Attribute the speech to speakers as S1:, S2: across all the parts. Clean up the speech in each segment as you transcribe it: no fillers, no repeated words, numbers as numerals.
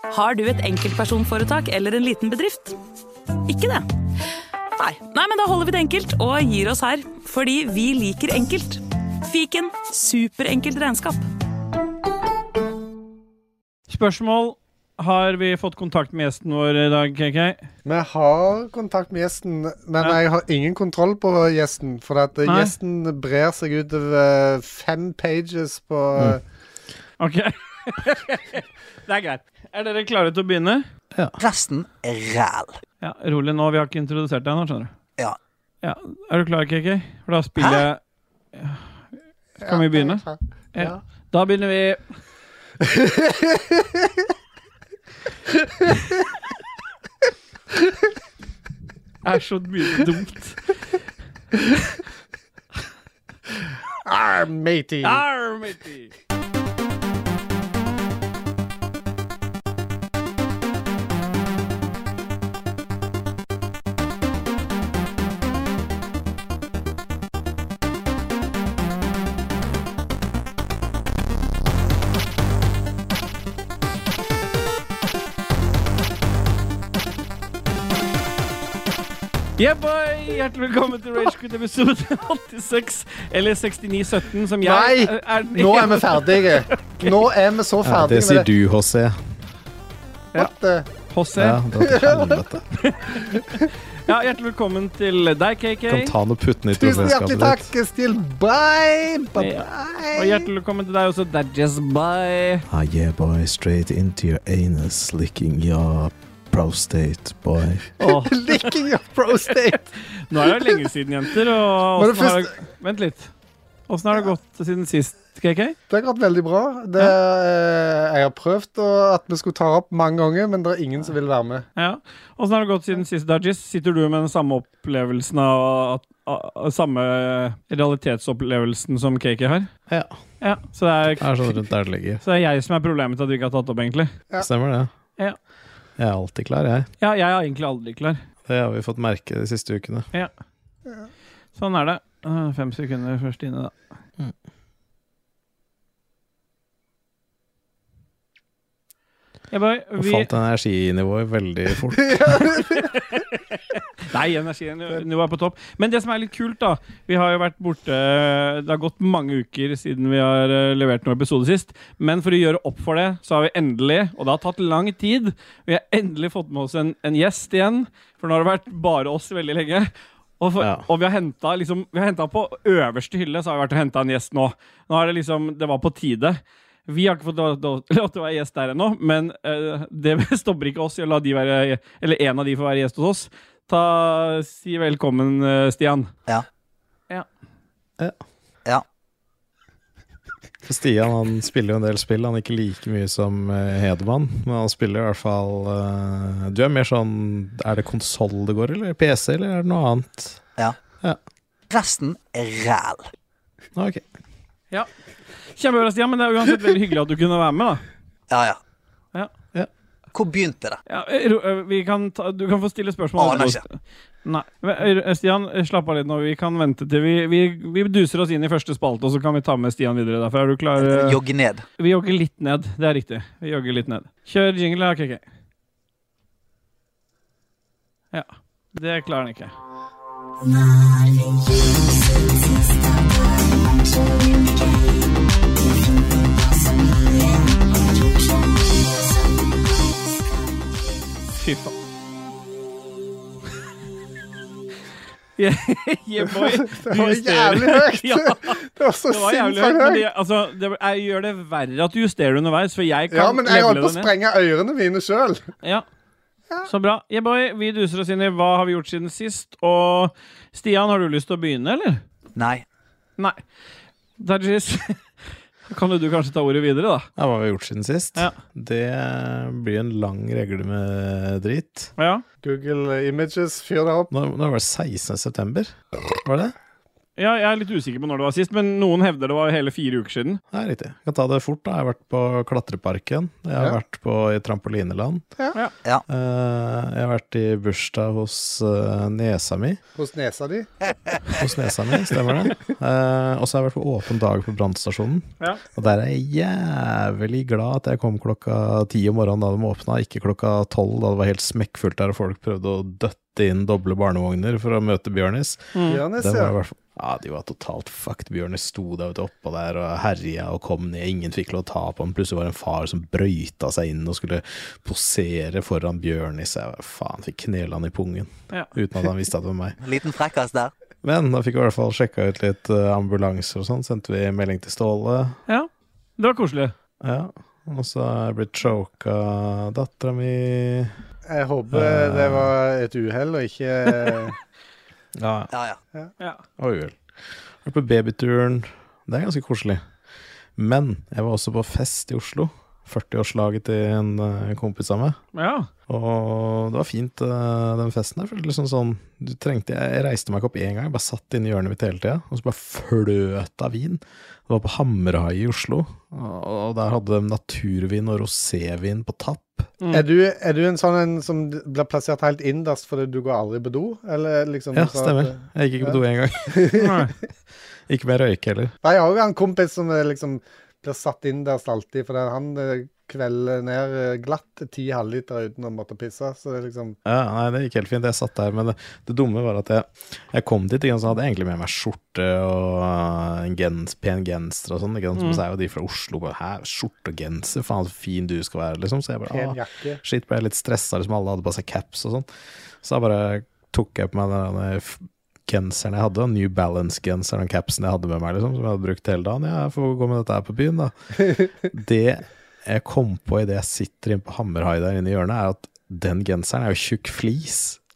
S1: Har du et enkeltpersonforetak eller en liten bedrift? Ikke det? Nei, men da holder vi det enkelt og gir oss her, fordi vi liker enkelt. Fiken, superenkelt regnskap.
S2: Spørsmål. Har vi fått kontakt med gjesten vår I dag, KK?
S3: Vi har kontakt med gjesten, men jeg har ingen kontroll på gjesten, for at gjesten brer seg ut over 5 pages på...
S2: Ok. Det greit. Dere klare til å begynne?
S4: Ja. Resten ræl.
S2: Ja, rolig nå, vi har ikke introdusert deg nå, skjønner du?
S4: Ja.
S2: Er du klar, KK? For da spiller jeg... Kan vi begynne? Ja. Da begynner vi... Så mye dumt.
S3: Matey.
S2: Matey. Yeah boy, hjertelig velkommen til Rage Quit episode 86 eller 6917 som jeg...
S3: Nei, nå vi ferdige. Nå vi så ferdige
S5: det sier du, Jose.
S2: Jose?
S5: Ja, det var til helvete.
S2: Ja, hjertelig velkommen til deg, KK.
S5: Kan ta den og putte den I
S3: Tusen hjertelig takk, Stil. Bye.
S2: Og hjertelig velkommen til deg også, Dadges. Bye.
S5: Yeah boy, straight into your anus, licking your... prostate, boy.
S3: Licking your prostate.
S2: Nå det lenge siden, jenter, og vent litt. Hvordan har det gått siden sist, KK?
S3: Det har gått veldig bra. Jeg har prøvd at vi skulle ta opp mange ganger, men det ingen som vil være med.
S2: Ja. Hvordan har det gått siden sist, Dodges? Sitter du med den samme opplevelsen av samme realitetsopplevelsen som KK har?
S5: Ja.
S2: Ja, så det
S5: sånn rundt der det ligger.
S2: Så det jeg som problemet til at du ikke har tatt opp, egentlig.
S5: Ja. Stemmer det.
S2: Ja.
S5: Jeg alltid klar, jeg.
S2: Ja, jeg har egentlig aldri klar.
S5: Det har vi fått merke de siste ukene.
S2: Ja. Sånn det. 5 sekunder først inne, da.
S5: Falt energinivået veldig fort.
S2: Nei, energinivået på topp. Men det som litt kult da, vi har jo vært borte, det har gått mange uker siden vi har levert noen episoder sist, men for å gjøre opp for det, så har vi endelig, og det har tatt lang tid, vi har endelig fått med oss en gjest igjen, for nå har det vært bare oss veldig lenge. Og vi har hentet på øverste hylle, så har vi vært og hentet en gjest nå. Nå det det var på tide. Vi har ikke fått lov til å være gjest der ennå, men det stopper ikke oss I å la de være, eller en av de får være gjest hos oss. Si velkommen, Stian.
S4: Ja.
S5: Stian, han spiller jo en del spill. Han ikke like mye som Hedemann, men han spiller I hvert fall... Du mer sånn... det konsol det går, eller PC, eller det noe annet?
S4: Ja. Resten ræl.
S5: Ok.
S2: Ja. Kjempebra, Stian, men det uansett veldig hyggelig at du kunne være med, da.
S4: Ja. Hvor begynte det?
S2: Ja, du kan få stille spørsmål. Nei, Stian, slapp av litt nå. Vi kan vente til vi duser oss inn I første spalte, og så kan vi ta med Stian videre derfor. Du klar?
S4: Jogge ned.
S2: Vi jogger litt ned, det riktig. Vi jogger litt ned. Kjør jingle, KK. Ja, det klarer han ikke. Fy faen. Yeah boy.
S3: Det var jævlig høyt.
S2: Ja,
S3: det var så sinnssykt høyt.
S2: Jeg gjør det verre at du justerer det underveis, for jeg kan
S3: men jeg holdt på å sprenge ørene mine selv.
S2: Ja. Så bra. Yeah boy, vi duser oss inn I hva har vi gjort siden sist, og Stian, har du lyst til å begynne, eller?
S4: Nei.
S2: Dajis, kan du kanskje ta ordet videre, da?
S5: Ja, hva har vi gjort siden sist?
S2: Ja.
S5: Det blir en lang regle med dritt.
S2: Ja.
S3: Google Images, fyr det opp.
S5: Nå var det 16. september, var det?
S2: Ja, jeg litt usikker på når det var sist, men noen hevder det var hele 4 uker siden.
S5: Det riktig. Jeg kan ta det fort da. Jeg har vært på klatreparken. Jeg har vært i trampolineland.
S4: Ja.
S5: Jeg har vært i bursdag hos nesa mi.
S3: Hos nesa di?
S5: Hos nesa mi, stemmer det. Og så har jeg vært på åpen dag på brannstasjonen.
S2: Ja.
S5: Og der er jeg jævlig glad at jeg kom klokka 10 om morgenen da de åpnet, ikke klokka 12 da det var helt smekkfullt der og folk prøvde å døtte inn doble barnevogner for å møte Bjørnis.
S3: Bjørnis,
S5: Det var i hvert fall de var totalt fucked. Bjørnis sto der oppå der og herja og kom ned. Ingen fikk lov å ta på han. Plutselig var det en far som brøyta seg inn og skulle posere foran Bjørnis. Jeg fikk knela han i pungen uten at han visste at det var meg.
S4: Liten frekkas der.
S5: Men da fikk vi i hvert fall sjekka ut litt ambulanser og sånn. Sendte vi melding til Ståle.
S2: Ja, det var koselig.
S5: Ja, og så har jeg blitt choka datteren min.
S3: Jeg håper det var et uheld og ikke...
S5: Ja. Og uhell. Vært på babyturen. Det er ganske koselig. Men jeg var også på fest i Oslo. 40-årslaget til en kompis av meg.
S2: Ja.
S5: Og det var fint, den festen der. For liksom sånn, jeg reiste meg ikke opp en gang. Jeg bare satt inne i hjørnet mitt hele tiden. Og så bare fløt av vin. Det var på Hammerhai i Oslo. Og der hadde de naturvin og rosévin på tapp.
S3: Er du en sånn som blir plassert helt innerst fordi du går aldri på do? Eller liksom,
S5: ja, stemmer. Jeg gikk ikke på do en gang. Ikke med røyk heller.
S3: Jeg har jo en kompis som liksom blir satt innerst alltid, fordi han kvelder ned glatt 10 halvliter uten å måtte pisse. Så det liksom...
S5: Ja, nei, det gikk helt fint. Jeg satt der, men det dumme var at jeg kom dit, så hadde jeg egentlig med meg skjorte og en pen genser og sånn, som er jo de fra Oslo, bare, skjorte og genser, faen så fin du skal være, liksom. Så jeg bare, shit, ble jeg litt stresset, liksom alle hadde på seg caps og sånn. Så jeg bare tok jeg på meg den genseren jeg hadde, New Balance-genseren og capsen jeg hadde med meg, liksom, som jeg hadde brukt hele dagen. Ja, jeg får gå med dette her på byen, da. Det jeg kom på i det jeg sitter inne på Hammerhai der inne i hjørnet, er at den genseren er jo tjukk flis.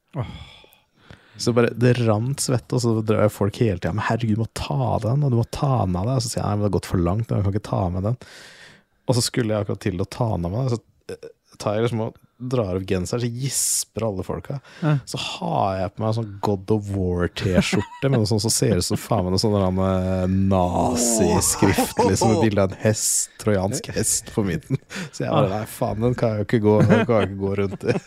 S5: Så bare, det rant svett, og så drar folk hele tiden, men herregud, du må ta den, og du må ta den av deg. Og så sier jeg, nei, men det har gått for langt, jeg kan ikke ta med den. Og så skulle jeg akkurat til å ta den av meg, så tar jeg liksom og drar opp genseren, så gisper alle folka. Så har jeg på meg en sånn God of War-t-skjorte med noe sånt som ser ut som faen med noe sånn nazi-skrift, liksom med bilde av en hest, trojansk hest på midten. Så jeg bare, nei faen, den kan jeg jo ikke gå rundt i.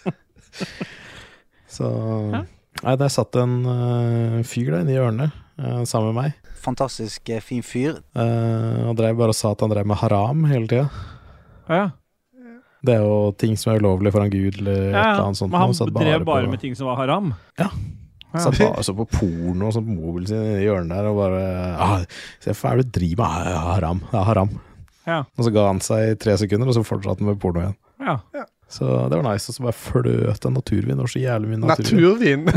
S5: Så nei, der satt en fyr der inne i hjørnet sammen med meg.
S4: Fantastisk fin fyr.
S5: Og drev bare og sa at han drev med haram hele tiden.
S2: Ja.
S5: Det er jo ting som er ulovlig foran Gud eller et eller annet sånt.
S2: Men han drev bare med ting som var haram?
S5: Ja. Satt bare så på porno og sånn på mobilen sin i hjørnet der og bare se, hva er det du driver med? Haram. Ja, haram. Ja. Og så ga han seg i 3 sekunder, og så fortsatte han med porno igjen.
S2: Ja.
S5: Så det var nice, og så bare fløt en naturvin. Det var så jævlig mye naturvin.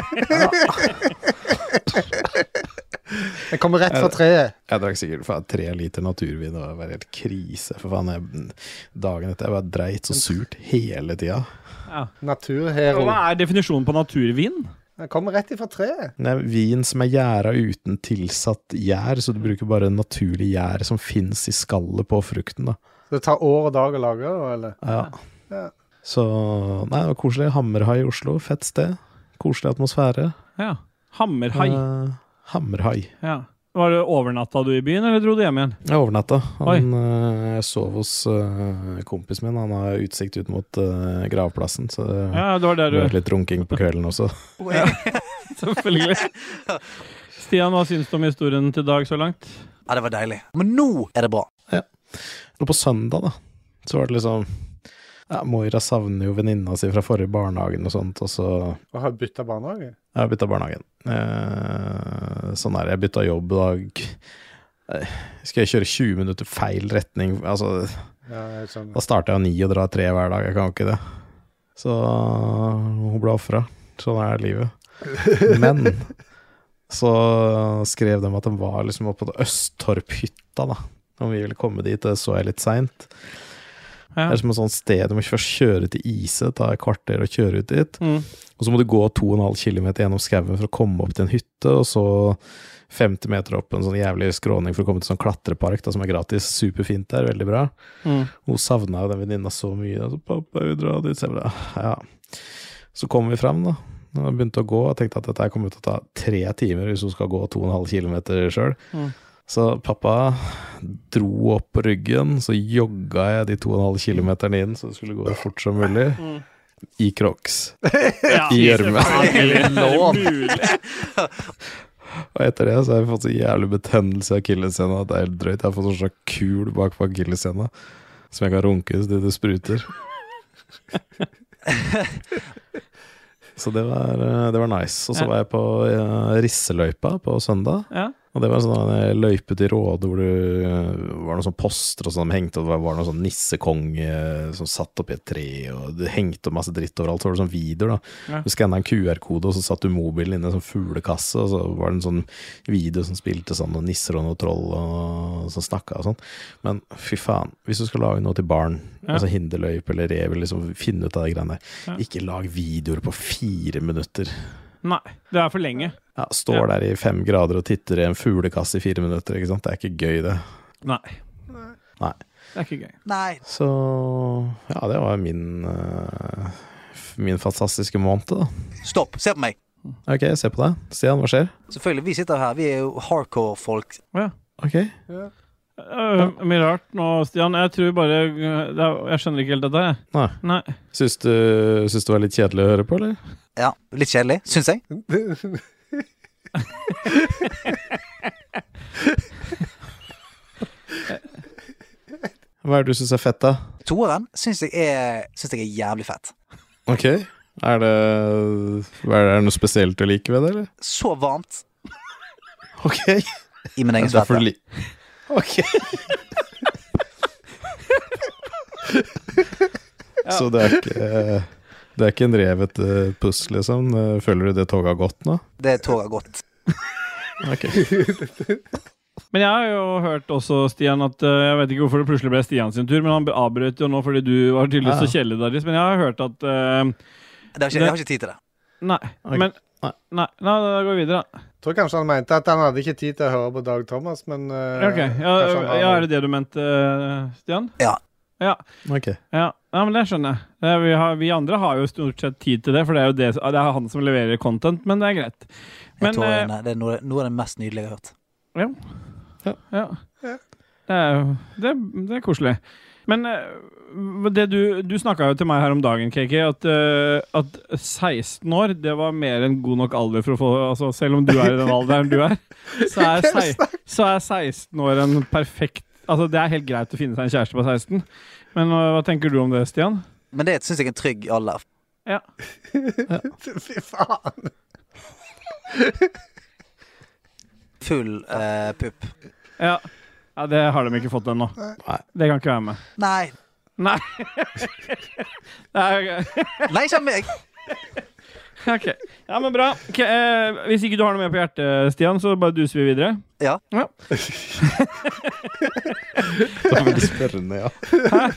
S3: Jeg kommer rett fra treet.
S5: Jeg drakk sikkert 3 liter naturvin, og det var helt krise. For faen, dagen etter jeg bare dreit så surt hele tiden.
S2: Ja.
S3: Naturhero.
S2: Hva er definisjonen på naturvin?
S3: Jeg kommer rett fra treet.
S5: Det er vin som er gjæra uten tilsatt gjær, så du bruker bare naturlig gjær som finnes i skallet på frukten da.
S3: Så det tar år og dag å lage det, eller?
S5: Ja. Så, nei, det var koselig. Hammerhai i Oslo, fett sted. Koselig atmosfære.
S2: Ja, Hammerhai.
S5: Hammerhai.
S2: Ja. Var det overnatta du i byen, eller dro du hjem igjen?
S5: Jeg overnatta. Jeg sov hos kompisen min. Han har utsikt ut mot gravplassen, så det var litt runking på kvelden også.
S2: Ja, selvfølgelig. Stian, hva syns du om historien til Dag så langt?
S4: Ja, det var deilig. Men nå er det bra.
S5: Ja. Og på søndag da, så var det liksom Moira savner jo venninna si fra forrige barnehagen og sånt, og så...
S3: Og har du byttet barnehage?
S5: Jeg har byttet barnehagen. Sånn jeg byttet jobb og skal jeg kjøre 20 minutter feil retning, altså... Da starter jeg 9 og drar 3 hver dag, jeg kan jo ikke det. Så hun ble offret. Sånn er livet. Men så skrev de at de var liksom oppe på Østtorp-hytta da. Om vi ville komme dit, det så jeg litt sent. Ja. Det er som et sånt sted, du må først kjøre til Ise, ta et kvarter og kjøre ut dit. Og så må du gå 2,5 kilometer gjennom skauen for å komme opp til en hytte, og så 50 meter opp en sånn jævlig skråning for å komme til en sånn klatrepark da, som er gratis, superfint der, veldig bra. Hun savnet jo den venninna så mye, så pappa, vi drar dit, så jeg bare, ja. Så kommer vi frem da, Når jeg begynte å gå, jeg tenkte at dette kommer til å ta 3 timer hvis hun skal gå 2,5 kilometer selv. Så pappa dro opp på ryggen, så jogga jeg de 2,5 kilometerne inn, så det skulle gå fort som mulig. I Crocs. I gjørme. Og etter det så har jeg fått så jævlig betennelse av akilleshæla at det er helt drøyt. Jeg har fått sånn slags kul bak på akilleshæla som jeg kan runke så det spruter. Så det var nice. Og så var jeg på Risseløypa på søndag. Ja. Og det var en sånn løype til Råde hvor det var noen sånn poster og sånn hengte, og det var noen sånn nissekonge som satt opp i et tre, og det hengte opp masse dritt overalt. Så var det sånn videoer da. Ja. Du skannet en QR-kode, og så satt du mobilen inne i en sånn fuglekasse, og så var det en sånn video som spilte sånn, og nisser og noe troll, og som snakket og sånn. Men fy faen, hvis du skal lage noe til barn, altså hinderløype eller rev, eller liksom finne ut av de greiene der, ikke lag videoer på 4 minutter.
S2: Nei, det er for lenge.
S5: Ja, står der i 5 grader og titter i en fuglekasse i 4 minutter, ikke sant? Det er ikke gøy, det.
S2: Nei.
S5: Det
S2: er ikke gøy.
S4: Nei.
S5: Så, ja, det var min fantastiske måned, da.
S4: Stopp, se på meg.
S5: Ok, se på deg. Stian, hva skjer?
S4: Selvfølgelig, vi sitter her, vi er jo hardcore folk.
S2: Ja.
S5: Ok.
S3: Ja.
S2: Mye rart nå, Stian. Jeg tror bare jeg skjønner ikke helt dette.
S5: Nei. Syns du det var litt kjedelig å høre på, eller?
S4: Ja, litt kjedelig, syns jeg.
S5: Hva er det du synes er fett, da?
S4: Toeren syns jeg er jævlig fett.
S5: Ok. Er det noe spesielt du liker ved det, eller?
S4: Så varmt.
S5: Ok.
S4: I min egen svette.
S5: Ok. Så det er ikke en revet puss, liksom? Føler du det toget har gått nå?
S4: Det toget har gått.
S5: Ok.
S2: Men jeg har jo hørt også, Stian, at jeg vet ikke hvorfor det plutselig ble Stian sin tur, men han avbrøt jo nå fordi du var tydeligvis så kjedelig, Darius. Men jeg har hørt at
S4: jeg har ikke tid til det.
S2: Nei, okay. Nei, da går vi videre.
S3: Jeg tror kanskje han mente at han hadde ikke tid til å høre på Dag Thomas, men
S2: Ok, er det det du mente, Stian?
S4: Ja.
S5: Ok.
S2: Ja, men det skjønner jeg. Vi andre har jo stort sett tid til det, for det er han som leverer content, men det er greit. Men,
S4: jeg tror det er noe av det mest nydelige jeg har hørt.
S2: Ja. Det er koselig. Men du snakket jo til meg her om dagen, KK, at 16 år, det var mer enn god nok alder for å få, altså selv om du er i den alderen du er, så er 16 år en perfekt, altså det er helt greit å finne seg en kjæreste på 16. Men hva tenker du om det, Stian? Men
S4: det synes jeg er en trygg alder.
S2: Ja.
S3: Fy faen.
S4: Full pupp.
S2: Ja, det har de ikke fått ennå. Det kan ikke være med.
S4: Nei.
S2: Nei,
S4: ikke meg.
S2: Ok, ja, men bra. Hvis ikke du har noe mer på hjertet, Stian, så bare duser vi videre.
S4: Ja.
S5: Det var veldig spørrende, ja.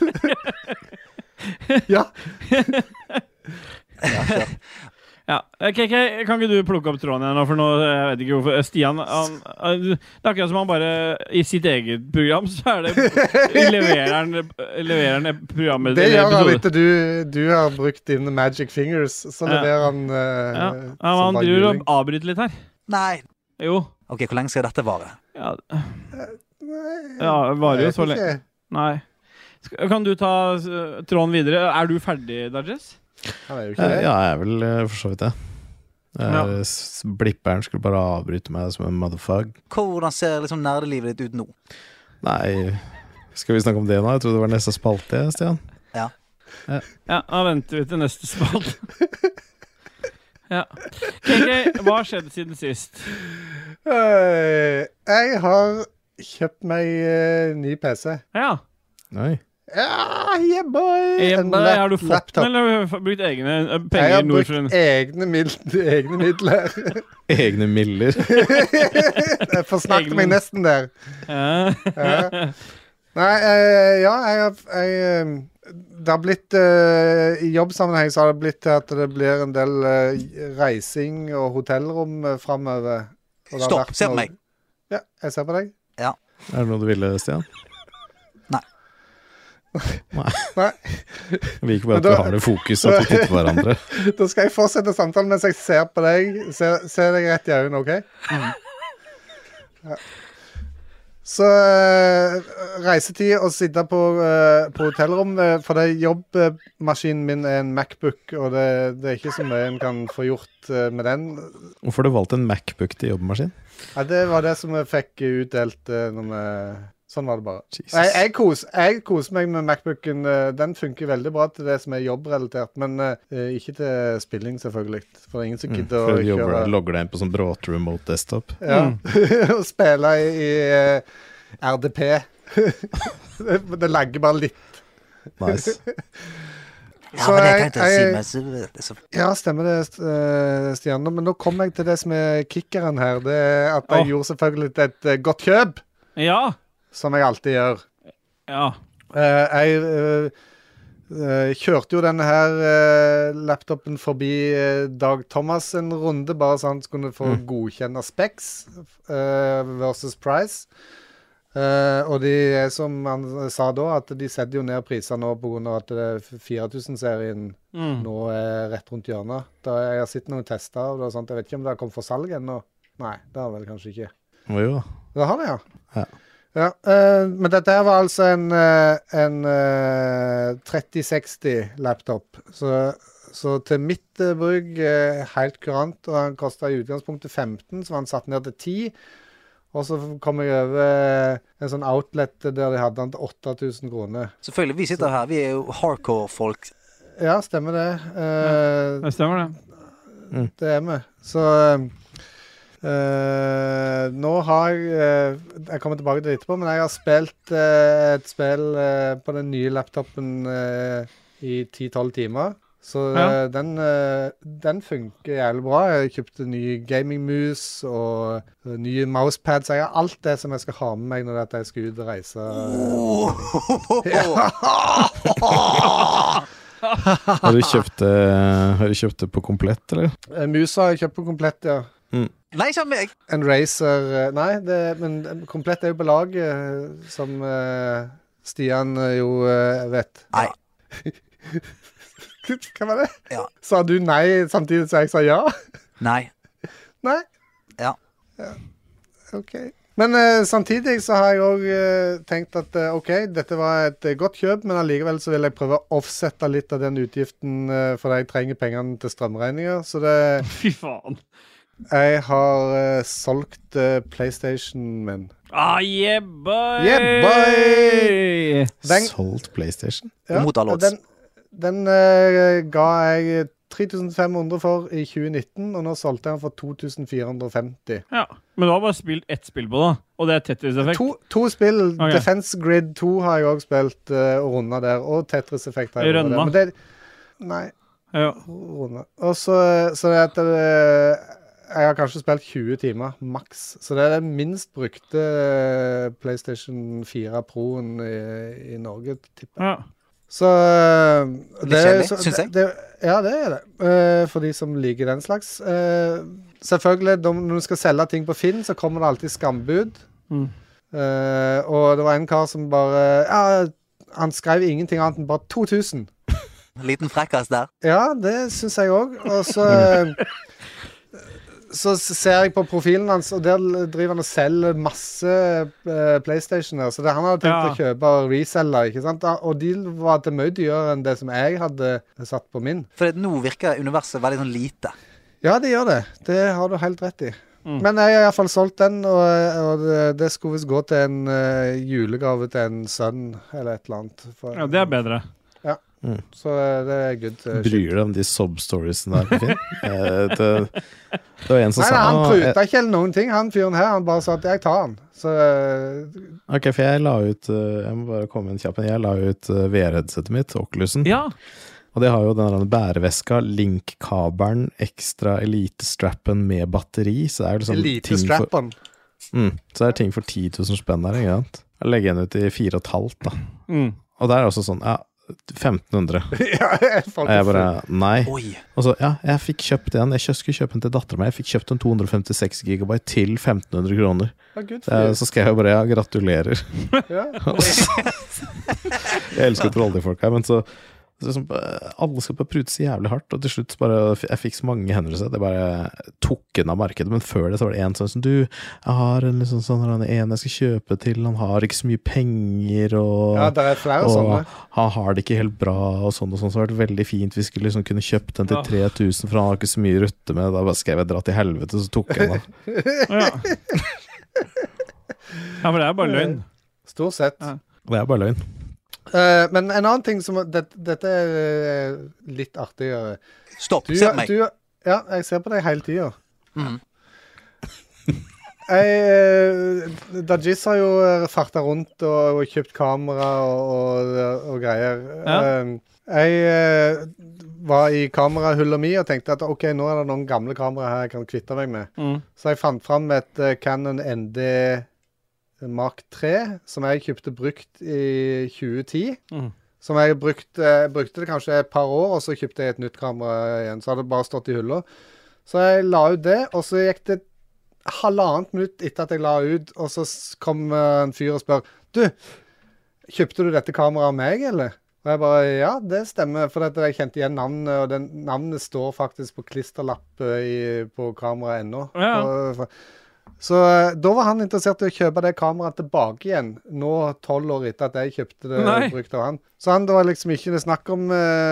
S3: Ja.
S2: Ja, KK, kan ikke du plukke opp tråden igjen nå, for nå, jeg vet ikke hvorfor, Stian, det er akkurat som han bare, i sitt eget program, så leverer han programmet.
S3: Det gjør han etter du har brukt dine magic fingers, så leverer han
S2: han driver og avbryter litt her.
S4: Nei.
S2: Jo.
S4: Ok, hvor lenge skal dette vare?
S2: Ja, varer jo så lenge. Nei. Kan du ta tråden videre? Er du ferdig, Dodges?
S5: Ja, jeg er vel for så vidt det. Blipperen skulle bare avbryte meg som en motherfucker.
S4: Hvordan ser liksom nerdelivet ditt ut nå?
S5: Nei, skal vi snakke om det nå? Jeg trodde det var neste spalte, Stian.
S4: Ja,
S2: da venter vi til neste spalte. Ja. KK, hva har skjedd siden sist?
S3: Jeg har kjøpt meg ny PC.
S2: Ja.
S5: Nei.
S3: Ja, yeah boy!
S2: Har du fått den, eller har du brukt egne penger?
S3: Jeg har brukt egne midler.
S5: Egne miller.
S3: Jeg forsnakket meg nesten der. Nei, det har blitt i jobbsammenheng så har det blitt til at det blir en del reising og hotellrom fremover.
S4: Stopp, se på meg.
S3: Ja, jeg ser på deg.
S4: Ja.
S5: Er det noe du ville, Stian?
S3: Nei.
S5: Vi liker bare at vi har det fokus at vi titter på hverandre.
S3: Da skal jeg fortsette samtalen mens jeg ser på deg. Ser deg rett i øynene, ok? Ja. Så reisetid å sitte på hotellrom, for det jobbmaskinen min en MacBook, og det er ikke så mye en kan få gjort med den.
S5: Hvorfor har du valgt en MacBook til jobbmaskin?
S3: Ja, det var det som jeg fikk utdelt når vi... Sånn var det bare. Jeg koser meg med MacBooken. Den funker veldig bra til det som jobbrelatert, men ikke til spilling, selvfølgelig. For det ingen som gidder å kjøre...
S5: Logger deg inn på sånn bråte remote desktop.
S3: Ja, og spille i RDP. det lagger bare litt.
S5: Nice.
S4: Ja, men det tenkte jeg å si.
S3: Ja, stemmer det, Stian. Men nå kommer jeg til det som kickeren her. Det at jeg gjorde selvfølgelig et godt kjøp.
S2: Ja.
S3: Som jeg alltid gjør.
S2: Ja.
S3: Jeg kjørte jo denne her laptopen forbi Dag Thomas en runde, bare så han skulle få godkjenne specs versus price. Og de som han sa da, at de setter jo ned priser nå på grunn av at 4000-serien nå rett rundt hjørnet. Da jeg har sett noen tester av det og sånt. Jeg vet ikke om det har kommet for salg ennå. Nei, det har vel kanskje ikke.
S5: Jo.
S3: Det har det, ja.
S5: Ja.
S3: Ja, men dette her var altså en 3060 laptop, så til mitt bruk helt kurant, og han kostet i utgangspunktet 15, så var han satt ned til 10, og så kom jeg over en sånn outlet der de hadde han til 8000 kroner.
S4: Selvfølgelig, vi sitter her, vi jo hardcore folk.
S3: Ja, stemmer det.
S2: Det stemmer det.
S3: Det vi. Så... nå har jeg kommer tilbake til det etterpå, men jeg har spilt et spill på den nye laptopen i 10-12 timer, så den funker jævlig bra. Jeg kjøpte ny gaming-mus og nye mousepads. Jeg har alt det som jeg skal ha med meg når jeg skal ut og reise.
S5: Har du kjøpt det på komplett, eller?
S3: Musa har jeg kjøpt på komplett, ja.
S4: Nei, ikke meg!
S3: En Razer, nei, men komplett jo på lag, som Stian jo vet.
S4: Nei.
S3: Hva var det?
S4: Ja.
S3: Sa du nei samtidig som jeg sa ja?
S4: Nei.
S3: Nei?
S4: Ja.
S3: Ok. Men samtidig så har jeg også tenkt at ok, dette var et godt kjøp, men allikevel så vil jeg prøve å offsette litt av den utgiften, for jeg trenger pengene til strømregninger, så det...
S2: Fy faen.
S3: Jeg har solgt PlayStation min.
S2: Yeah, boy!
S3: Yeah, boy!
S5: Solgt PlayStation?
S3: Ja,
S4: Mot alle odds.
S3: Den ga jeg 3500 for i 2019, og nå solgte jeg den for 2450.
S2: Ja, men du har bare spilt ett spill på da, og det Tetris Effect.
S3: To spill.
S2: Okay.
S3: Defense Grid 2 har jeg også spilt og rundet der, og Tetris Effect har jeg rundet der. Nei, rundet. Og så det at jeg har kanskje spilt 20 timer, maks. Så det den minst brukte PlayStation 4 Proen i Norge, tipper jeg.
S2: Ja.
S3: Så
S4: det synes jeg.
S3: Ja, det det. For de som liker den slags. Selvfølgelig, når du skal selge ting på Finn, så kommer det alltid skambud. Og det var en kar som bare... Ja, han skrev ingenting annet enn bare 2000.
S4: Liten frekkas der.
S3: Ja, det synes jeg også. Og så ser jeg på profilen hans, og der driver han og selger masse PlayStationer, så han hadde tenkt å kjøpe og reselle, ikke sant? Og de var til mye dyrere enn det som jeg hadde satt på min.
S4: For nå virker universet veldig sånn lite.
S3: Ja, det gjør det. Det har du helt rett i. Men jeg har i hvert fall solgt den, og det skulle visst gå til en julegave til en sønn, eller et eller annet.
S2: Ja, det bedre.
S3: Så det good.
S5: Bryr deg om de sub-storiesene der på Finn? Det var en som sa...
S3: Nei, han pruta ikke eller noen ting. Han fyren her, han bare sa at jeg tar han. Så...
S5: Ok, for jeg la ut... Jeg må bare komme en kjapp. Jeg la ut VR-headsetet mitt, Oculusen.
S2: Ja.
S5: Og det har jo den bæreveska, link-kabelen, ekstra elite-strappen med batteri. Så det er jo liksom
S3: elite-strappen?
S5: Så det er ting for 10 000 spenn her, ikke sant? Jeg legger den ut i 4,5 da. Og det er også sånn, 1500.
S3: Ja,
S5: jeg bare, nei.
S4: Oi.
S5: Og så, jeg fikk kjøpt den. Jeg skulle kjøpe den til datteren min. Jeg fikk kjøpt en 256 gigabyte til 1500 kroner. Så skrev jeg bare, gratulerer.
S3: Ja.
S5: Jeg elsker trolldefolk her, men så Alle skal bare prute så jævlig hardt, og til slutt bare, jeg fikk så mange hendelser at jeg bare tok den av markedet, men før det så var det en sånn som jeg har en liksom sånn, en jeg skal kjøpe til, han har ikke så mye penger, og,
S3: ja, det er flere sånne.
S5: Han har det ikke helt bra, og sånn, så det har vært veldig fint, vi skulle liksom kunne kjøpt den til 3000, for han har ikke så mye rutte med, da bare skrev jeg dra til helvete, så tok jeg den av.
S2: Ja, for det er bare løgn.
S3: Stort sett.
S2: Ja.
S5: Det er bare løgn.
S3: Men en annen ting som dette er litt artigere.
S4: Stopp, se på meg.
S3: Ja, jeg ser på deg hele tiden. Dajis har jo fartet rundt og kjøpt kamera og greier. Jeg var i kamerahullet mi og tenkte at ok, nå er det noen gamle kamera her jeg kan kvitte meg med. Så jeg fant frem et Canon ND Mark 3, som jeg kjøpte brukt i 2010. Som jeg brukte det kanskje et par år, og så kjøpte jeg et nytt kamera igjen. Så hadde det bare stått i hullet. Så jeg la ut det, og så gikk det 1,5 minutt etter at jeg la ut, og så kom en fyr og spør, du, kjøpte du dette kameraet av meg, eller? Og jeg bare, ja, det stemmer, for jeg kjente igjen navnet, og navnet står faktisk på klisterlapp på kameraet ennå. Ja. Så da var han interessert i å kjøpe det kameraet tilbake igjen, nå 12 år etter at jeg kjøpte det brukt av han. Så han, det var liksom ikke det snakk om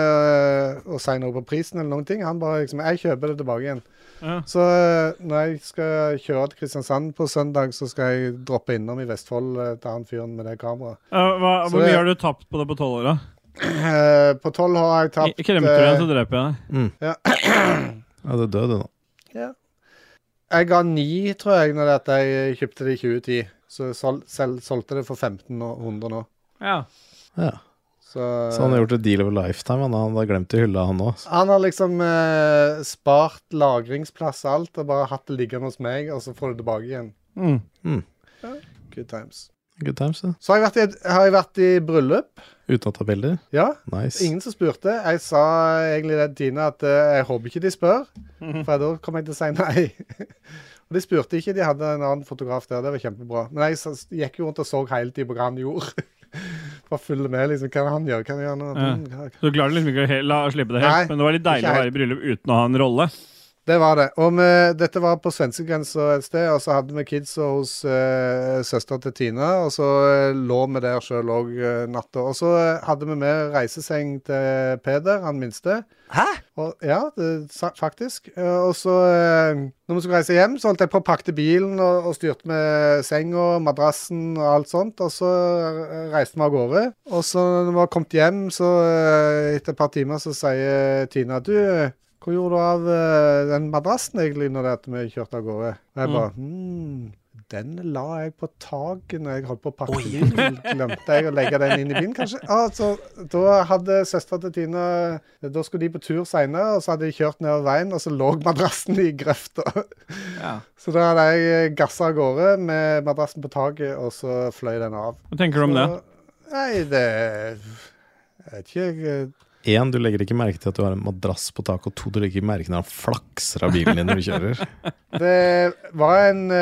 S3: å si noe på prisen eller noen ting. Han bare liksom, jeg kjøper det tilbake igjen. Ja. Så når jeg skal kjøre til Kristiansand på søndag, så skal jeg droppe innom i Vestfold til han fyren med det kameraet.
S2: Hvor mye har du tapt på det på 12 år da?
S3: På 12 har jeg tapt...
S2: Kremter du igjen, så dreper jeg deg.
S3: Ja.
S5: Ja, det døde nå. Ja.
S3: Jeg ga 9, tror jeg, når jeg kjøpte det i 2010. Så solgte det for 1500 nå.
S2: Ja.
S5: Så han har gjort et deal over lifetime, han har glemt å hylle han også.
S3: Han har liksom spart lagringsplass og alt, og bare hatt det liggende hos meg, og så får det tilbake igjen. Ja. Good times.
S5: Good times, ja.
S3: Så har jeg vært i bryllup.
S5: Uten å ta bilder?
S3: Ja,
S5: nice.
S3: Ingen som spurte. Jeg sa egentlig det til Tina at jeg håper ikke de spør, for da kommer jeg til å si nei. Og de spurte ikke, de hadde en annen fotograf der, det var kjempebra. Men jeg gikk jo rundt og så hele tiden på hva han gjorde. Bare følge med, liksom, hva han gjør, kan jeg gjøre noe.
S2: Så du klarte liksom ikke å slippe det helt, men det var litt deilig å være i bryllup uten å ha en rolle.
S3: Det var det. Og dette var på svenskegrensa et sted, og så hadde vi kids hos søster til Tina, og så lå vi der selv også natta. Og så hadde vi med reiseseng til Peder, han minste.
S4: Hæ?
S3: Og, ja, faktisk. Og så, når vi skulle reise hjem, så holdt jeg på å pakke bilen og styrte med senga, madrassen og alt sånt, og så reiste vi av gårde. Og så når vi var kommet hjem, så etter et par timer så sier Tina, du... Hva gjorde du av den madrassen egentlig når vi kjørte av gårde? Og jeg bare, den la jeg på taket når jeg holdt på å pakke bilen. Glemte jeg å legge den inn i bilen, kanskje? Altså, da hadde søster til Tina, da skulle de på tur senere, og så hadde de kjørt ned veien, og så lå madrassen i grøfta. Ja. Så da hadde jeg gasset av gårde med madrassen på taket, og så fløy den av.
S2: Hva tenker du om det?
S3: Nei, jeg vet ikke...
S5: 1, du legger ikke merke til at du har en madrass på taket, og 2, du legger ikke merke til at han flakser av bilen din når du kjører.
S3: Det var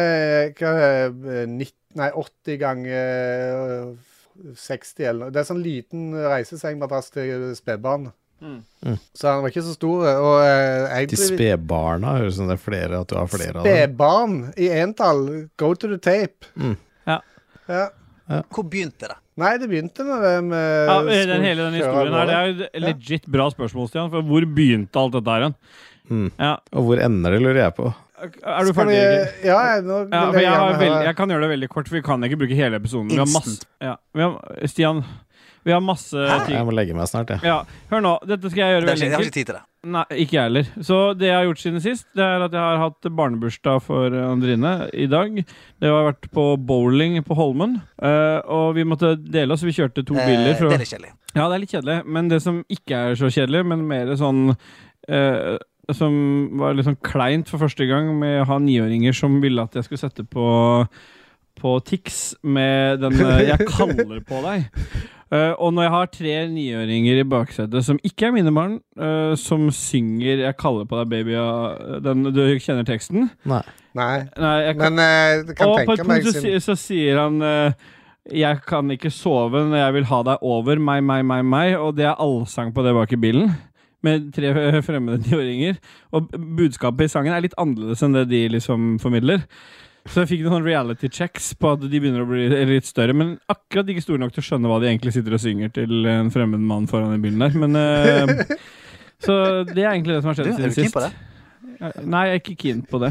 S3: en 80 ganger 60 eller noe. Det er sånn liten reisesengmadrass til spedbarn. Så han var ikke så stor. Og
S5: til spedbarna, høres det flere at du har flere av dem.
S3: Spedbarn i entall. Go to the tape. Ja.
S4: Hvor begynte det?
S3: Nei, det begynte med det med
S2: hele den historien her. Det er jo et legit bra spørsmål, Stian. For hvor begynte alt dette her? Ja.
S5: Og hvor ender det, lurer jeg på?
S2: Er du ferdig?
S3: Ja, nå vil
S2: jeg kan gjøre det veldig kort, for vi kan ikke bruke hele episoden. Stian, vi har masse ting.
S5: Jeg må legge meg snart,
S2: ja. Hør nå, dette skal jeg gjøre veldig enkelt.
S4: Jeg har ikke tid til det.
S2: Nei, ikke jeg heller. Så det jeg har gjort siden sist, det er at jeg har hatt barnebursdag for Andrine i dag. Det har vært på bowling på Holmen, og vi måtte dele oss. Vi kjørte 2 biler.
S4: Det er litt kjedelig.
S2: Ja, det er litt kjedelig, men det som ikke er så kjedelig, men mer sånn... som var litt sånn kleint for første gang med å ha 9-åringer som ville at jeg skulle sette på Tix med den jeg kaller på deg. Og når jeg har 3 9-åringer i baksetet som ikke er mine barn, som synger 'Jeg kaller på deg, baby', du kjenner teksten?
S5: Nei,
S3: men jeg kan tenke meg...
S2: Og på et punkt så sier han Jeg kan ikke sove når jeg vil ha deg over meg, og det allsang på det bak i bilen med 3 fremmede 9-åringer, og budskapet i sangen litt annerledes enn det de liksom formidler. Så jeg fikk noen reality checks på at de begynner å bli litt større, men akkurat ikke store nok til å skjønne hva de egentlig sitter og synger til en fremmed mann foran i bilen der, men så det egentlig det som har skjedd siden sist.
S6: Er du keen på det?
S2: Nei, jeg ikke keen på det.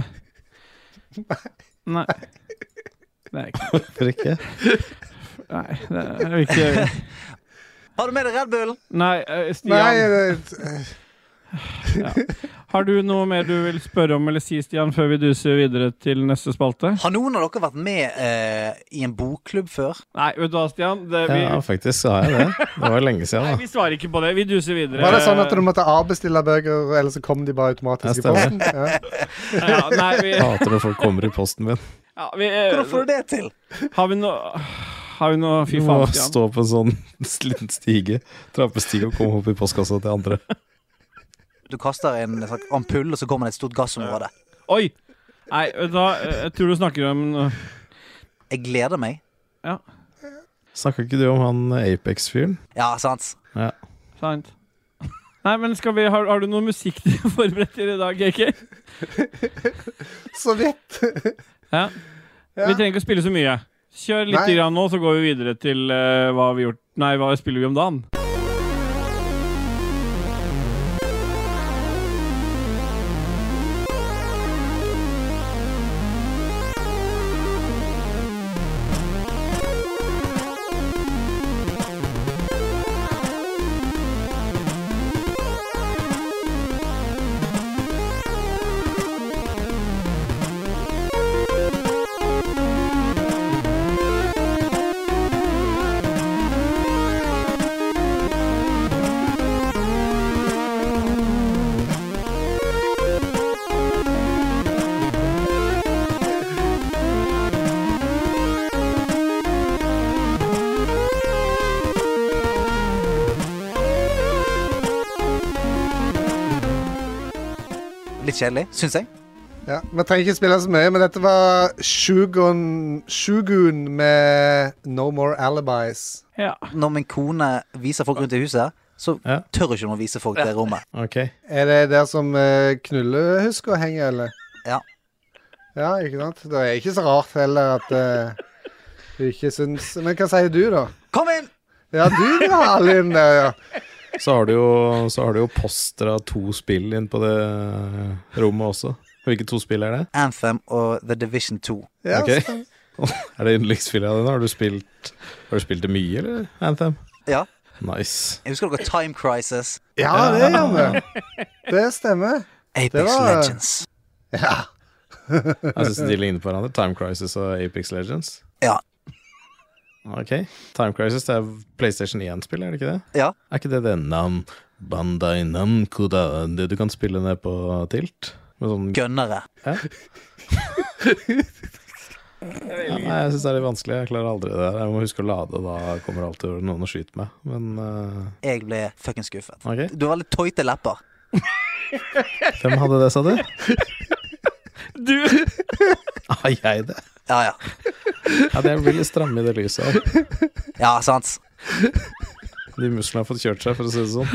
S2: Nei. Det ikke.
S5: Hvorfor ikke?
S2: Nei, det ikke.
S6: Har du med deg Red Bull?
S2: Nei, Stian. Ja. Har du noe mer du vil spørre om eller si, Stian, før vi duser videre til neste spalte?
S6: Har noen av dere vært med i en bokklubb før?
S2: Nei, vet du hva, Stian?
S5: Ja, faktisk har jeg det. Det var lenge siden, da.
S2: Nei, vi svarer ikke på det. Vi duser videre.
S3: Var det sånn at du måtte avbestille bøker, eller så kom de bare automatisk i posten?
S2: Ja, nei, vi
S5: hater når folk kommer i posten min.
S2: Ja,
S6: hvordan får du det til?
S2: Har vi noe fy
S5: Du
S2: faen,
S5: må
S2: Stian?
S5: stå på en sånn liten stige, trappestige og komme opp i postkassa til andre.
S6: Du kaster en slags ampull, og så kommer det et stort gassområde.
S2: Oi! Nei, jeg tror du snakker om
S6: Jeg gleder meg.
S2: Ja.
S5: Snakker ikke du om han Apex-fyren?
S6: Ja, sant.
S5: Ja.
S2: Sant. Nei, men har du noe musikk du har forberedt til i dag, KK?
S3: Så vidt.
S2: Ja. Vi trenger ikke å spille så mye. Kjør litt grann nå, så går vi videre til hva spiller vi om dagen?
S6: Litt kjedelig, synes jeg.
S3: Ja, vi trenger ikke spille så mye, men dette var Shogun med No More Alibis.
S2: Ja.
S6: Når min kone viser folk rundt i huset, så tør ikke hun å vise folk det rommet.
S5: Ok.
S3: Er det der som knullehusker henger, eller?
S6: Ja.
S3: Ja, ikke sant? Det er ikke så rart heller at du ikke syns... Men hva sier du da?
S6: Kom inn!
S3: Ja, du drar alle inn der, ja.
S5: Så har du jo poster av 2 spill inn på det rommet også. Hvilke 2 spill er det?
S6: Anthem og The Division 2.
S3: Ja,
S5: Ok. Er det yndlingsspillet av dine? Har du spilt det mye, eller? Anthem?
S6: Ja.
S5: Nice.
S6: Jeg husker dere Time Crisis.
S3: Ja, det gjør vi. Det stemmer.
S6: Apex Legends.
S3: Ja.
S5: Jeg synes de ligner på hverandre. Time Crisis og Apex Legends.
S6: Ja.
S5: Ok. Time Crisis, det er PlayStation 1-spill, er det ikke det?
S6: Ja.
S5: Er ikke det Bandai Namco da? Det du kan spille ned på tilt? Med sånn...
S6: Gønnere.
S5: Ja. Ja, nei, jeg synes det er litt vanskelig. Jeg klarer aldri det der. Jeg må huske å lade, og da kommer alltid noen å skyte meg. Men
S6: Jeg ble fucking skuffet.
S5: Ok.
S6: Du har litt tøyte lepper.
S5: Hvem hadde det, sa du?
S2: Du!
S5: Har jeg det?
S6: Ja.
S5: Ja, det blir litt stramme i det lyset her.
S6: Ja, sant.
S5: De musklene har fått kjørt seg, for å si det sånn.